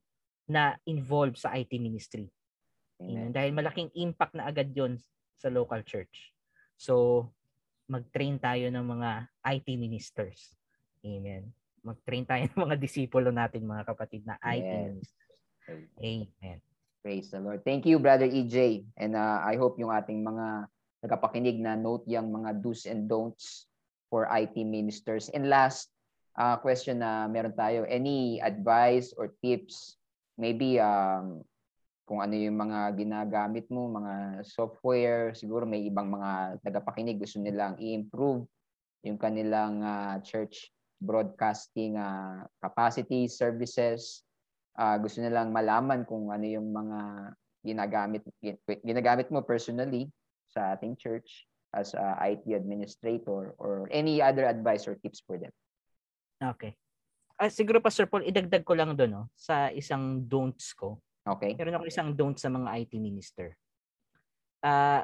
na involved sa I T ministry. Amen. Dahil malaking impact na agad yon sa local church. So, mag-train tayo ng mga I T ministers. Amen. Mag-train tayo ng mga disipulo natin, mga kapatid, na I T yes. ministers. Amen. Praise the Lord. Thank you, Brother E J. And uh, I hope yung ating mga nagkapakinig na note yung mga do's and don'ts for I T ministers. And last uh, question na meron tayo, any advice or tips, maybe um, kung ano yung mga ginagamit mo, mga software, siguro may ibang mga tagapakinig gusto nilang i-improve yung kanilang uh, church broadcasting uh, capacity, services. Uh, gusto nilang malaman kung ano yung mga ginagamit ginagamit mo personally sa ating church as a I T administrator, or any other advice or tips for them. Okay. Ah, siguro, Pastor Paul, idagdag ko lang doon, no, sa isang don'ts ko. Okay. Meron ako isang don't sa mga I T minister. Uh,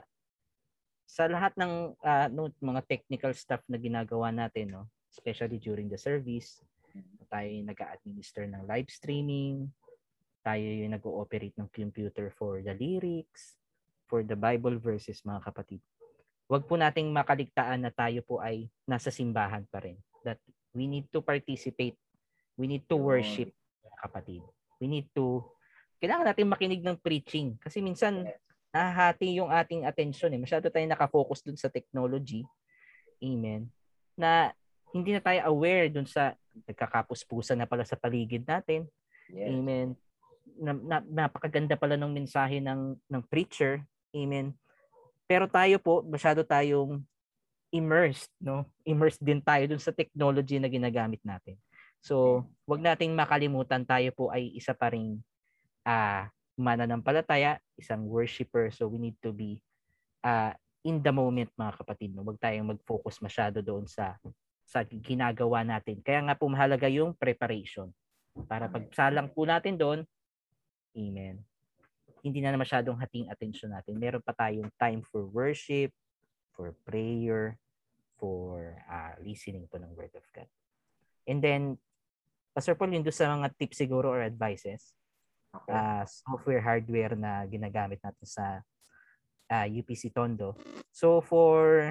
sa lahat ng uh, no, mga technical stuff na ginagawa natin, no, especially during the service, tayo yung nag-a-administer ng live streaming, tayo yung nag-ooperate ng computer for the lyrics, for the Bible verses, mga kapatid. Huwag po nating makaligtaan na tayo po ay nasa simbahan pa rin. That we need to participate, we need to worship, mga kapatid. We need to kailangan natin makinig ng preaching. Kasi minsan, nahahati yung ating attention. Eh. Masyado tayong nakafocus dun sa technology. Amen. Na hindi na tayo aware dun sa nagkakapuspusan na pala sa paligid natin. Yes. Amen. Na, na, napakaganda pala ng mensahe ng, ng preacher. Amen. Pero tayo po, masyado tayong immersed, no? Immersed din tayo dun sa technology na ginagamit natin. So, wag nating makalimutan tayo po ay isa pa ring uh, mananampalataya, isang worshiper. So, we need to be uh, in the moment, mga kapatid. No? Wag tayong mag-focus masyado doon sa sa ginagawa natin. Kaya nga po mahalaga yung preparation. Para pagsalang po natin doon, amen, hindi na masyadong hating attention natin. Meron pa tayong time for worship, for prayer, for uh, listening po ng Word of God. And then, Pastor Paul, yun doon sa mga tips siguro or advices, okay. uh, software, hardware na ginagamit natin sa uh, U P C Tondo. So, for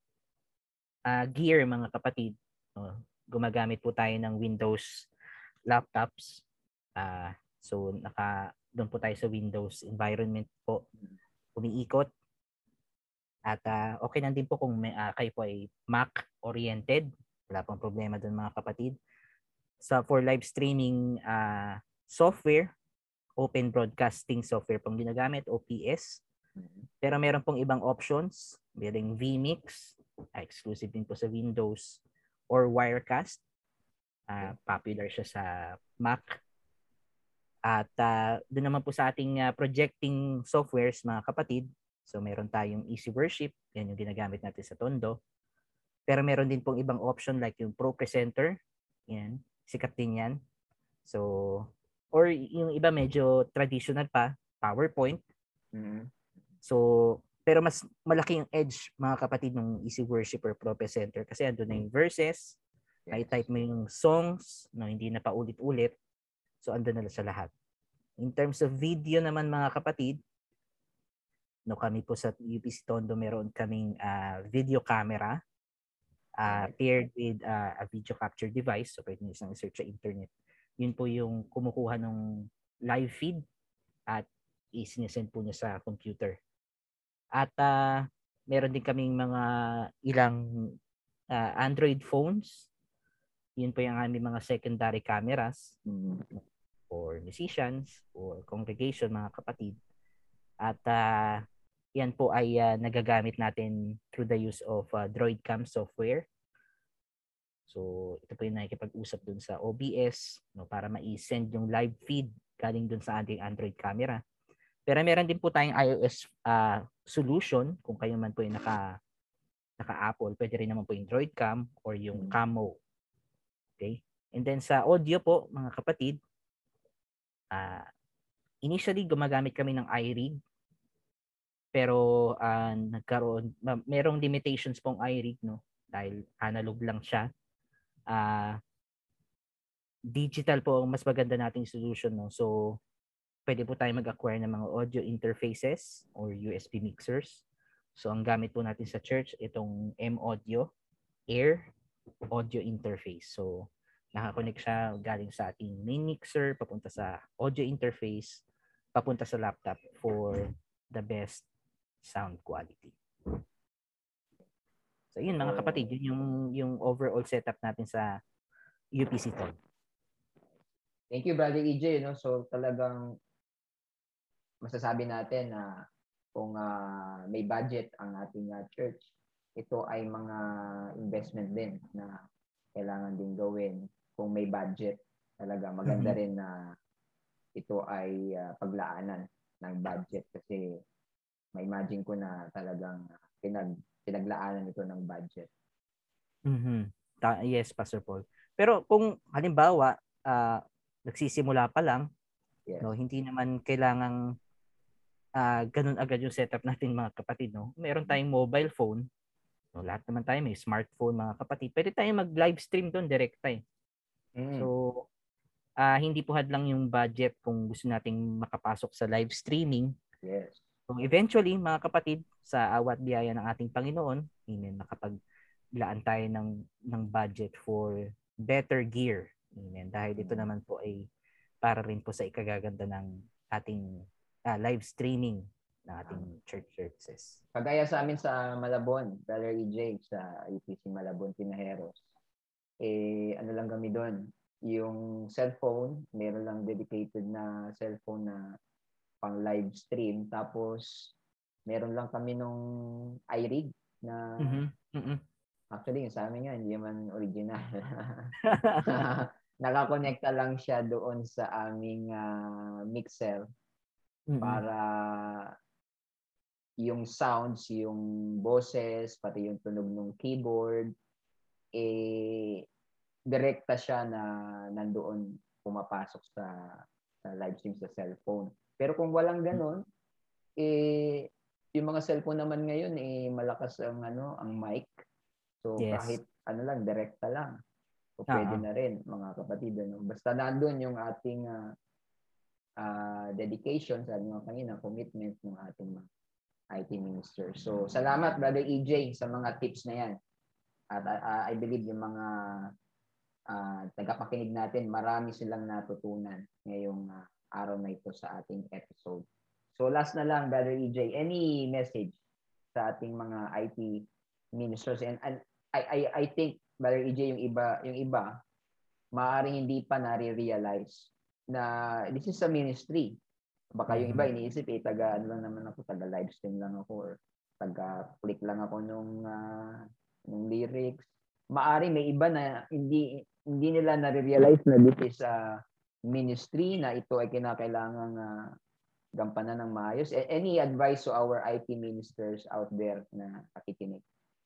uh, gear, mga kapatid, no, gumagamit po tayo ng Windows laptops. Uh, so, naka, doon po tayo sa Windows environment po, umiikot. At uh, okay lang din po kung may, uh, kayo po ay Mac-oriented. Wala pong problema doon, mga kapatid. So for live streaming uh, software, open broadcasting software pong ginagamit, O P S. Pero meron pong ibang options. Meron vMix, uh, exclusive din po sa Windows, or Wirecast. Uh, popular siya sa Mac. At uh, doon naman po sa ating uh, projecting softwares, mga kapatid. So meron tayong Easy Worship, yan yung ginagamit natin sa Tondo. Pero meron din pong ibang option like yung Pro Presenter, yan, sikat din yan. So, or yung iba medyo traditional pa, PowerPoint. Mm-hmm. So, pero mas malaki yung edge, mga kapatid, ng Easy Worship or Pro Presenter kasi andun na yung verses, yes. I-type mo yung songs, no, hindi na paulit-ulit. So, andun na sa lahat. In terms of video naman, mga kapatid, no, kami po sa U P C Tondo, meron kaming uh, video camera uh, paired with uh, a video capture device. So, pwede nyo isang search sa internet. Yun po yung kumukuha ng live feed at isinesend po niya sa computer. At uh, meron din kaming mga ilang uh, Android phones. Yun po yung aming mga secondary cameras for musicians or congregation, mga kapatid. At uh, yan po ay uh, nagagamit natin through the use of uh, DroidCam software. So, ito po yung nakikipag-usap dun sa O B S, no, para ma-send yung live feed galing dun sa ating Android camera. Pero meron din po tayong iOS uh, solution. Kung kayo man po yung naka, naka-Apple, pwede rin naman po yung DroidCam or yung Camo. Okay? And then sa audio po, mga kapatid, uh, initially gumagamit kami ng iRig. Pero uh, nagkaroon, uh, merong limitations pong iRig, no? Dahil analog lang siya. Uh, digital po ang mas maganda nating solution, no? So, pwede po tayo mag-acquire ng mga audio interfaces or U S B mixers. So, ang gamit po natin sa church, itong M-Audio Air audio interface. So, nakakonect siya galing sa ating main mixer, papunta sa audio interface, papunta sa laptop for the best sound quality. So yun, mga kapatid, yun yung, yung overall setup natin sa U P C Tondo. Thank you, Brother E J. No? So talagang masasabi natin na kung uh, may budget ang ating uh, church, ito ay mga investment din na kailangan din gawin. Kung may budget, talaga maganda mm-hmm. rin na ito ay uh, paglaanan ng budget kasi ma-imagine ko na talagang pinag, pinaglaanan ito ng budget. Mm-hmm. Ta- yes, Pastor Paul. Pero kung halimbawa, uh, nagsisimula pa lang, yes. no, hindi naman kailangang uh, ganun agad yung setup natin, mga kapatid. No? Meron tayong mobile phone. No, lahat naman tayo may smartphone, mga kapatid. Pwede tayong mag-live stream doon direkta eh. Mm. So, uh, hindi po hadlang yung budget kung gusto nating makapasok sa live streaming. Yes. So eventually, mga kapatid, sa awat biyaya ng ating Panginoon, amen, makapaglaan tayo ng, ng budget for better gear. Amen. Dahil ito naman po ay para rin po sa ikagaganda ng ating uh, live streaming ng ating church services. Kagaya sa amin sa Malabon, Brother E J, sa U P C Malabon, Pinaheros, eh, ano lang kami doon, yung cellphone, meron lang dedicated na cellphone na pang live stream, tapos meron lang kami nung iRig na Mm-hmm. Mm-hmm. actually yung sa amin nga hindi naman original. Nakakonekta lang siya doon sa aming uh, mixer mm-hmm. para yung sounds, yung boses, pati yung tunog ng keyboard, eh direkta siya na nandoon pumapasok sa, sa live stream sa cellphone. Pero kung walang ganun, eh yung mga cellphone naman ngayon eh malakas ang ano, ang mic. So yes. Kahit ano lang, direkta lang. So pwede uh-huh. na rin mga kapatid, ano. Basta nandoon yung ating uh, uh, dedication, sabi nga kanina, commitment ng ating mga I T minister. So salamat Brother E J sa mga tips na yan. At uh, I believe yung mga uh, tagapakinig natin, marami silang natutunan ngayong uh, araw na ito sa ating episode. So last na lang, Brother E J, any message sa ating mga I T ministers? And, and I, I, I think, Brother E J, yung iba, yung iba, maaaring hindi pa nare-realize na this is a ministry. Baka yung iba iniisip, eh, taga, ano lang naman ako, taga live stream lang ako, or taga-click lang ako nung, uh, nung lyrics. Maaaring may iba na hindi, hindi nila nare-realize na this is a ministry, na ito ay kinakailangang uh, gampanan ng maayos. Any advice to our I T ministers out there na nakikinig?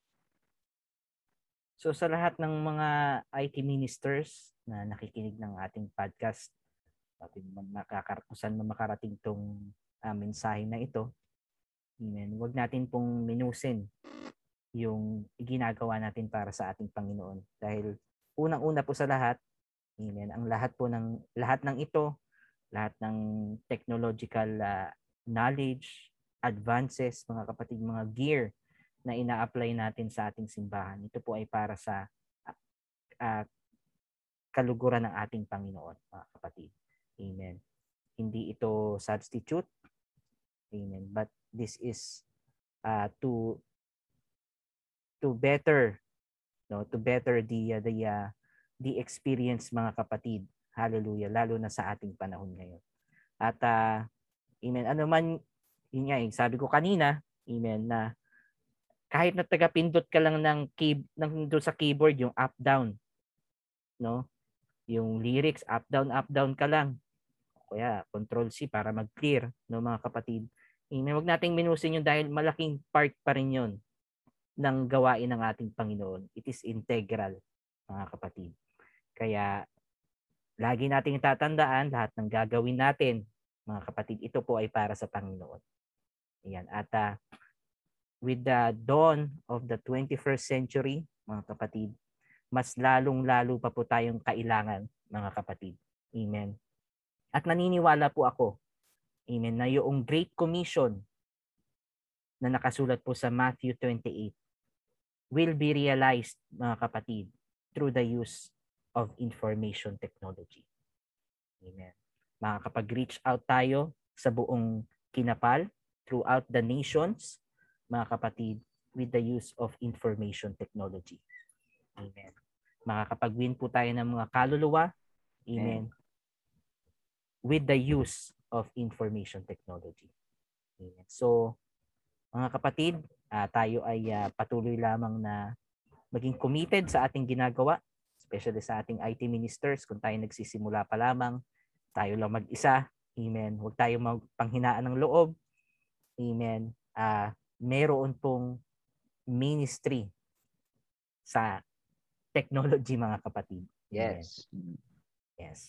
So sa lahat ng mga I T ministers na nakikinig ng ating podcast, ating makakarapusan na makarating tong uh, mensahe na ito, amen, huwag natin pong minusin yung ginagawa natin para sa ating Panginoon. Dahil unang-una po sa lahat, amen, ang lahat po ng lahat ng ito, lahat ng technological uh, knowledge, advances, mga kapatid, mga gear na ina-apply natin sa ating simbahan. Ito po ay para sa uh, uh, kaluguran ng ating Panginoon, mga kapatid. Amen. Hindi ito substitute. Amen. But this is uh, to to better no, to better the uh, the uh, the experience, mga kapatid. Hallelujah, lalo na sa ating panahon ngayon. At uh, amen, ano man, yun nga, eh, sabi ko kanina, amen, na kahit na taga-pindot ka lang ng, key, ng doon sa keyboard, yung up-down, no? Yung lyrics, up-down, up-down ka lang. Kaya, control-C para mag-clear, no, mga kapatid. Amen, huwag nating minusin yun dahil malaking part pa rin yun ng gawain ng ating Panginoon. It is integral, mga kapatid. Kaya, lagi nating tatandaan lahat ng gagawin natin, mga kapatid, ito po ay para sa Panginoon. Ayan. At uh, with the dawn of the twenty-first century, mga kapatid, mas lalong-lalo pa po tayong kailangan, mga kapatid. Amen. At naniniwala po ako, amen, na yung Great Commission na nakasulat po sa Matthew twenty-eight will be realized, mga kapatid, through the use of information technology. Amen. Makakapag-reach out tayo sa buong kinapal throughout the nations, mga kapatid, with the use of information technology. Amen. Makakapag-win po tayo ng mga kaluluwa. Amen. With the use of information technology. Amen. So, mga kapatid, uh, tayo ay uh, patuloy lamang na maging committed sa ating ginagawa, especially sa ating I T ministers. Kung tayo nagsisimula pa lamang, tayo lang mag-isa. Amen. Huwag tayo magpanghinaan ng loob. Amen. Uh, meron pong ministry sa technology, mga kapatid. Amen. Yes. Yes.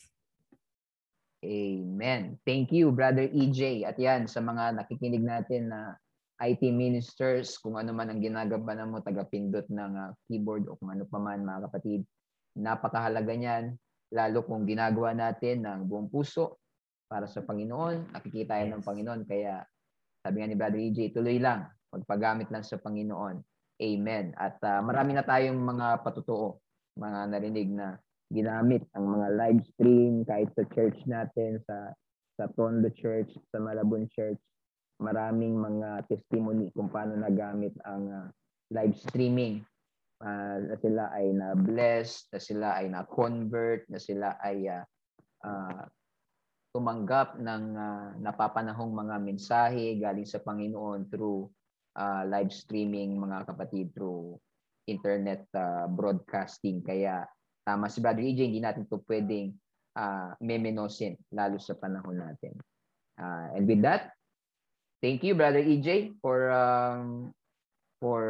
Amen. Thank you, Brother E J. At yan, sa mga nakikinig natin na I T ministers, kung ano man ang ginagampanan mo, taga-pindot ng uh, keyboard o kung ano pa man, mga kapatid, napakahalaga niyan, lalo kung ginagawa natin ng buong puso para sa Panginoon, nakikita yan yes. ng Panginoon. Kaya sabi nga ni Brother E J, tuloy lang, magpagamit lang sa Panginoon. Amen. At uh, marami na tayong mga patutuo, mga narinig na ginamit ang mga live stream kahit sa church natin, sa sa sa Tondo Church, sa Malabon Church, maraming mga testimony kung paano nagamit ang uh, live streaming. Uh, na sila ay na-bless, na sila ay na-convert, na sila ay uh, uh, tumanggap ng uh, napapanahong mga mensahe galing sa Panginoon through uh, live streaming, mga kapatid, through internet uh, broadcasting. Kaya tama si Brother E J, hindi natin ito pwedeng uh, memenosin, lalo sa panahon natin. Uh, and with that, thank you, Brother E J, for um, for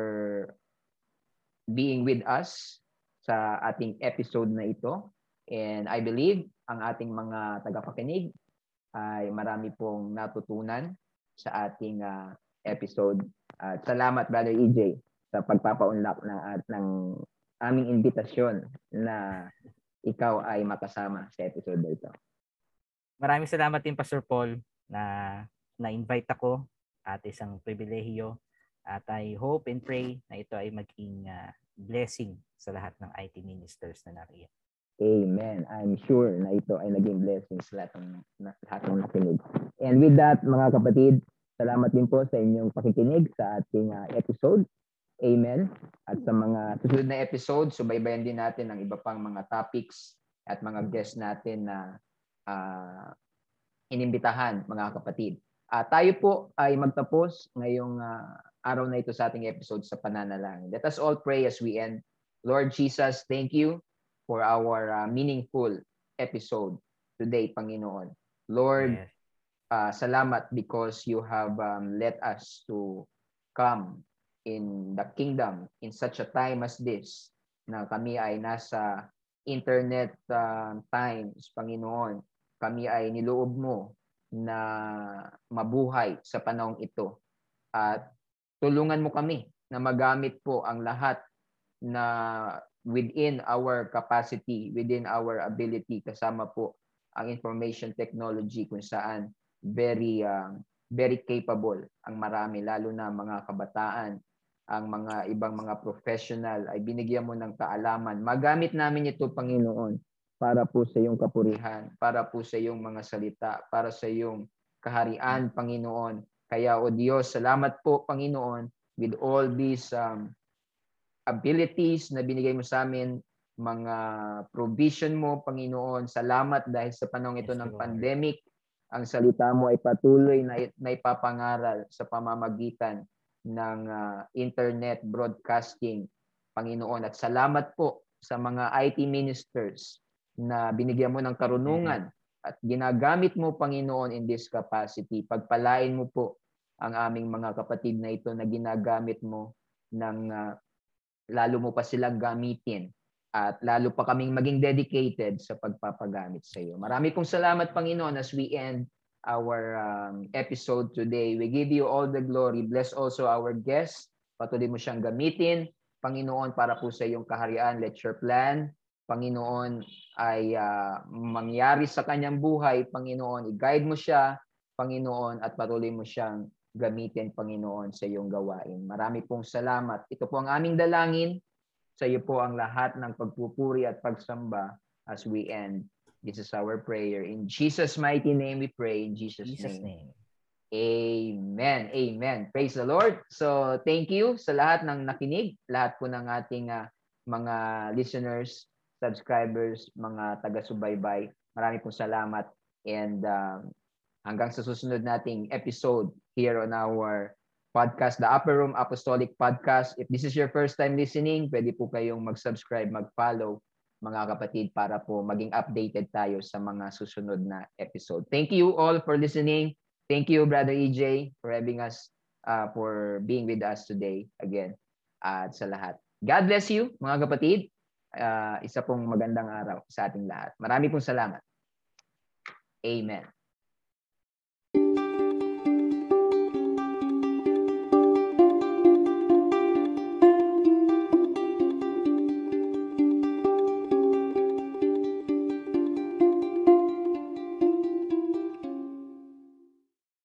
being with us sa ating episode na ito. And I believe ang ating mga tagapakinig ay marami pong natutunan sa ating uh, episode. At uh, salamat, Brother E J, sa pagpapaunlak na at ng aming invitasyon na ikaw ay makasama sa episode na ito. Maraming salamat din, Pastor Paul, na na-invite ako at isang pribilehiyo. At I hope and pray na ito ay maging uh, blessing sa lahat ng I T ministers na nariyan. Amen. I'm sure na ito ay naging blessing sa lahat ng, lahat ng nakinig. And with that, mga kapatid, salamat din po sa inyong pakikinig sa ating uh, episode. Amen. At sa mga susunod na episode, subaybayan din natin ang iba pang mga topics at mga guests natin na uh, inimbitahan, mga kapatid. Uh, tayo po ay magtapos ngayong uh, araw na ito sa ating episode sa pananalangin. Let us all pray as we end. Lord Jesus, thank you for our uh, meaningful episode today, Panginoon. Lord, yes. uh, salamat because you have um, let us to come in the kingdom in such a time as this, na kami ay nasa internet uh, times, Panginoon. Kami ay niloob mo na mabuhay sa panahong ito. At tulungan mo kami na magamit po ang lahat na within our capacity, within our ability, kasama po ang information technology kung saan very uh, very capable ang marami, lalo na mga kabataan, ang mga ibang mga professional ay binigyan mo ng kaalaman. Magamit namin ito, Panginoon, para po sa iyong kapurihan, para po sa iyong mga salita, para sa iyong kaharian, Panginoon. Kaya, o Diyos, salamat po, Panginoon, with all these um, abilities na binigay mo sa amin, mga provision mo, Panginoon. Salamat dahil sa panahon ito ng pandemic, ang salita mo ay patuloy na, na ipapangaral sa pamamagitan ng uh, internet broadcasting, Panginoon. At salamat po sa mga I T ministers na binigyan mo ng karunungan at ginagamit mo, Panginoon, in this capacity. Pagpalain mo po ang aming mga kapatid na ito na ginagamit mo ng uh, lalo mo pa silang gamitin at lalo pa kaming maging dedicated sa pagpapagamit sa iyo. Marami pong salamat, Panginoon, as we end our um, episode today. We give you all the glory. Bless also our guests. Patuloy mo siyang gamitin, Panginoon, para po sa iyong kaharian. Let your plan, Panginoon, ay uh, mangyari sa kanyang buhay, Panginoon. I-guide mo siya, Panginoon, at patuloy mo siyang gamitin, Panginoon, sa iyong gawain. Marami pong salamat. Ito po ang aming dalangin. Sa iyo po ang lahat ng pagpupuri at pagsamba as we end. This is our prayer. In Jesus' mighty name we pray. In Jesus', Jesus name. name. Amen. Amen. Praise the Lord. So, thank you sa lahat ng nakinig, lahat po ng ating uh, mga listeners, subscribers, mga taga-subaybay. Marami pong salamat. And uh, hanggang sa susunod nating episode here on our podcast, The Upper Room Apostolic Podcast. If this is your first time listening, pwede po kayong mag-subscribe, mag-follow, mga kapatid, para po maging updated tayo sa mga susunod na episode. Thank you all for listening. Thank you, Brother E J, for having us, uh, for being with us today again. At uh, sa lahat. God bless you, mga kapatid. Uh, isa pong magandang araw sa ating lahat. Marami pong salamat. Amen.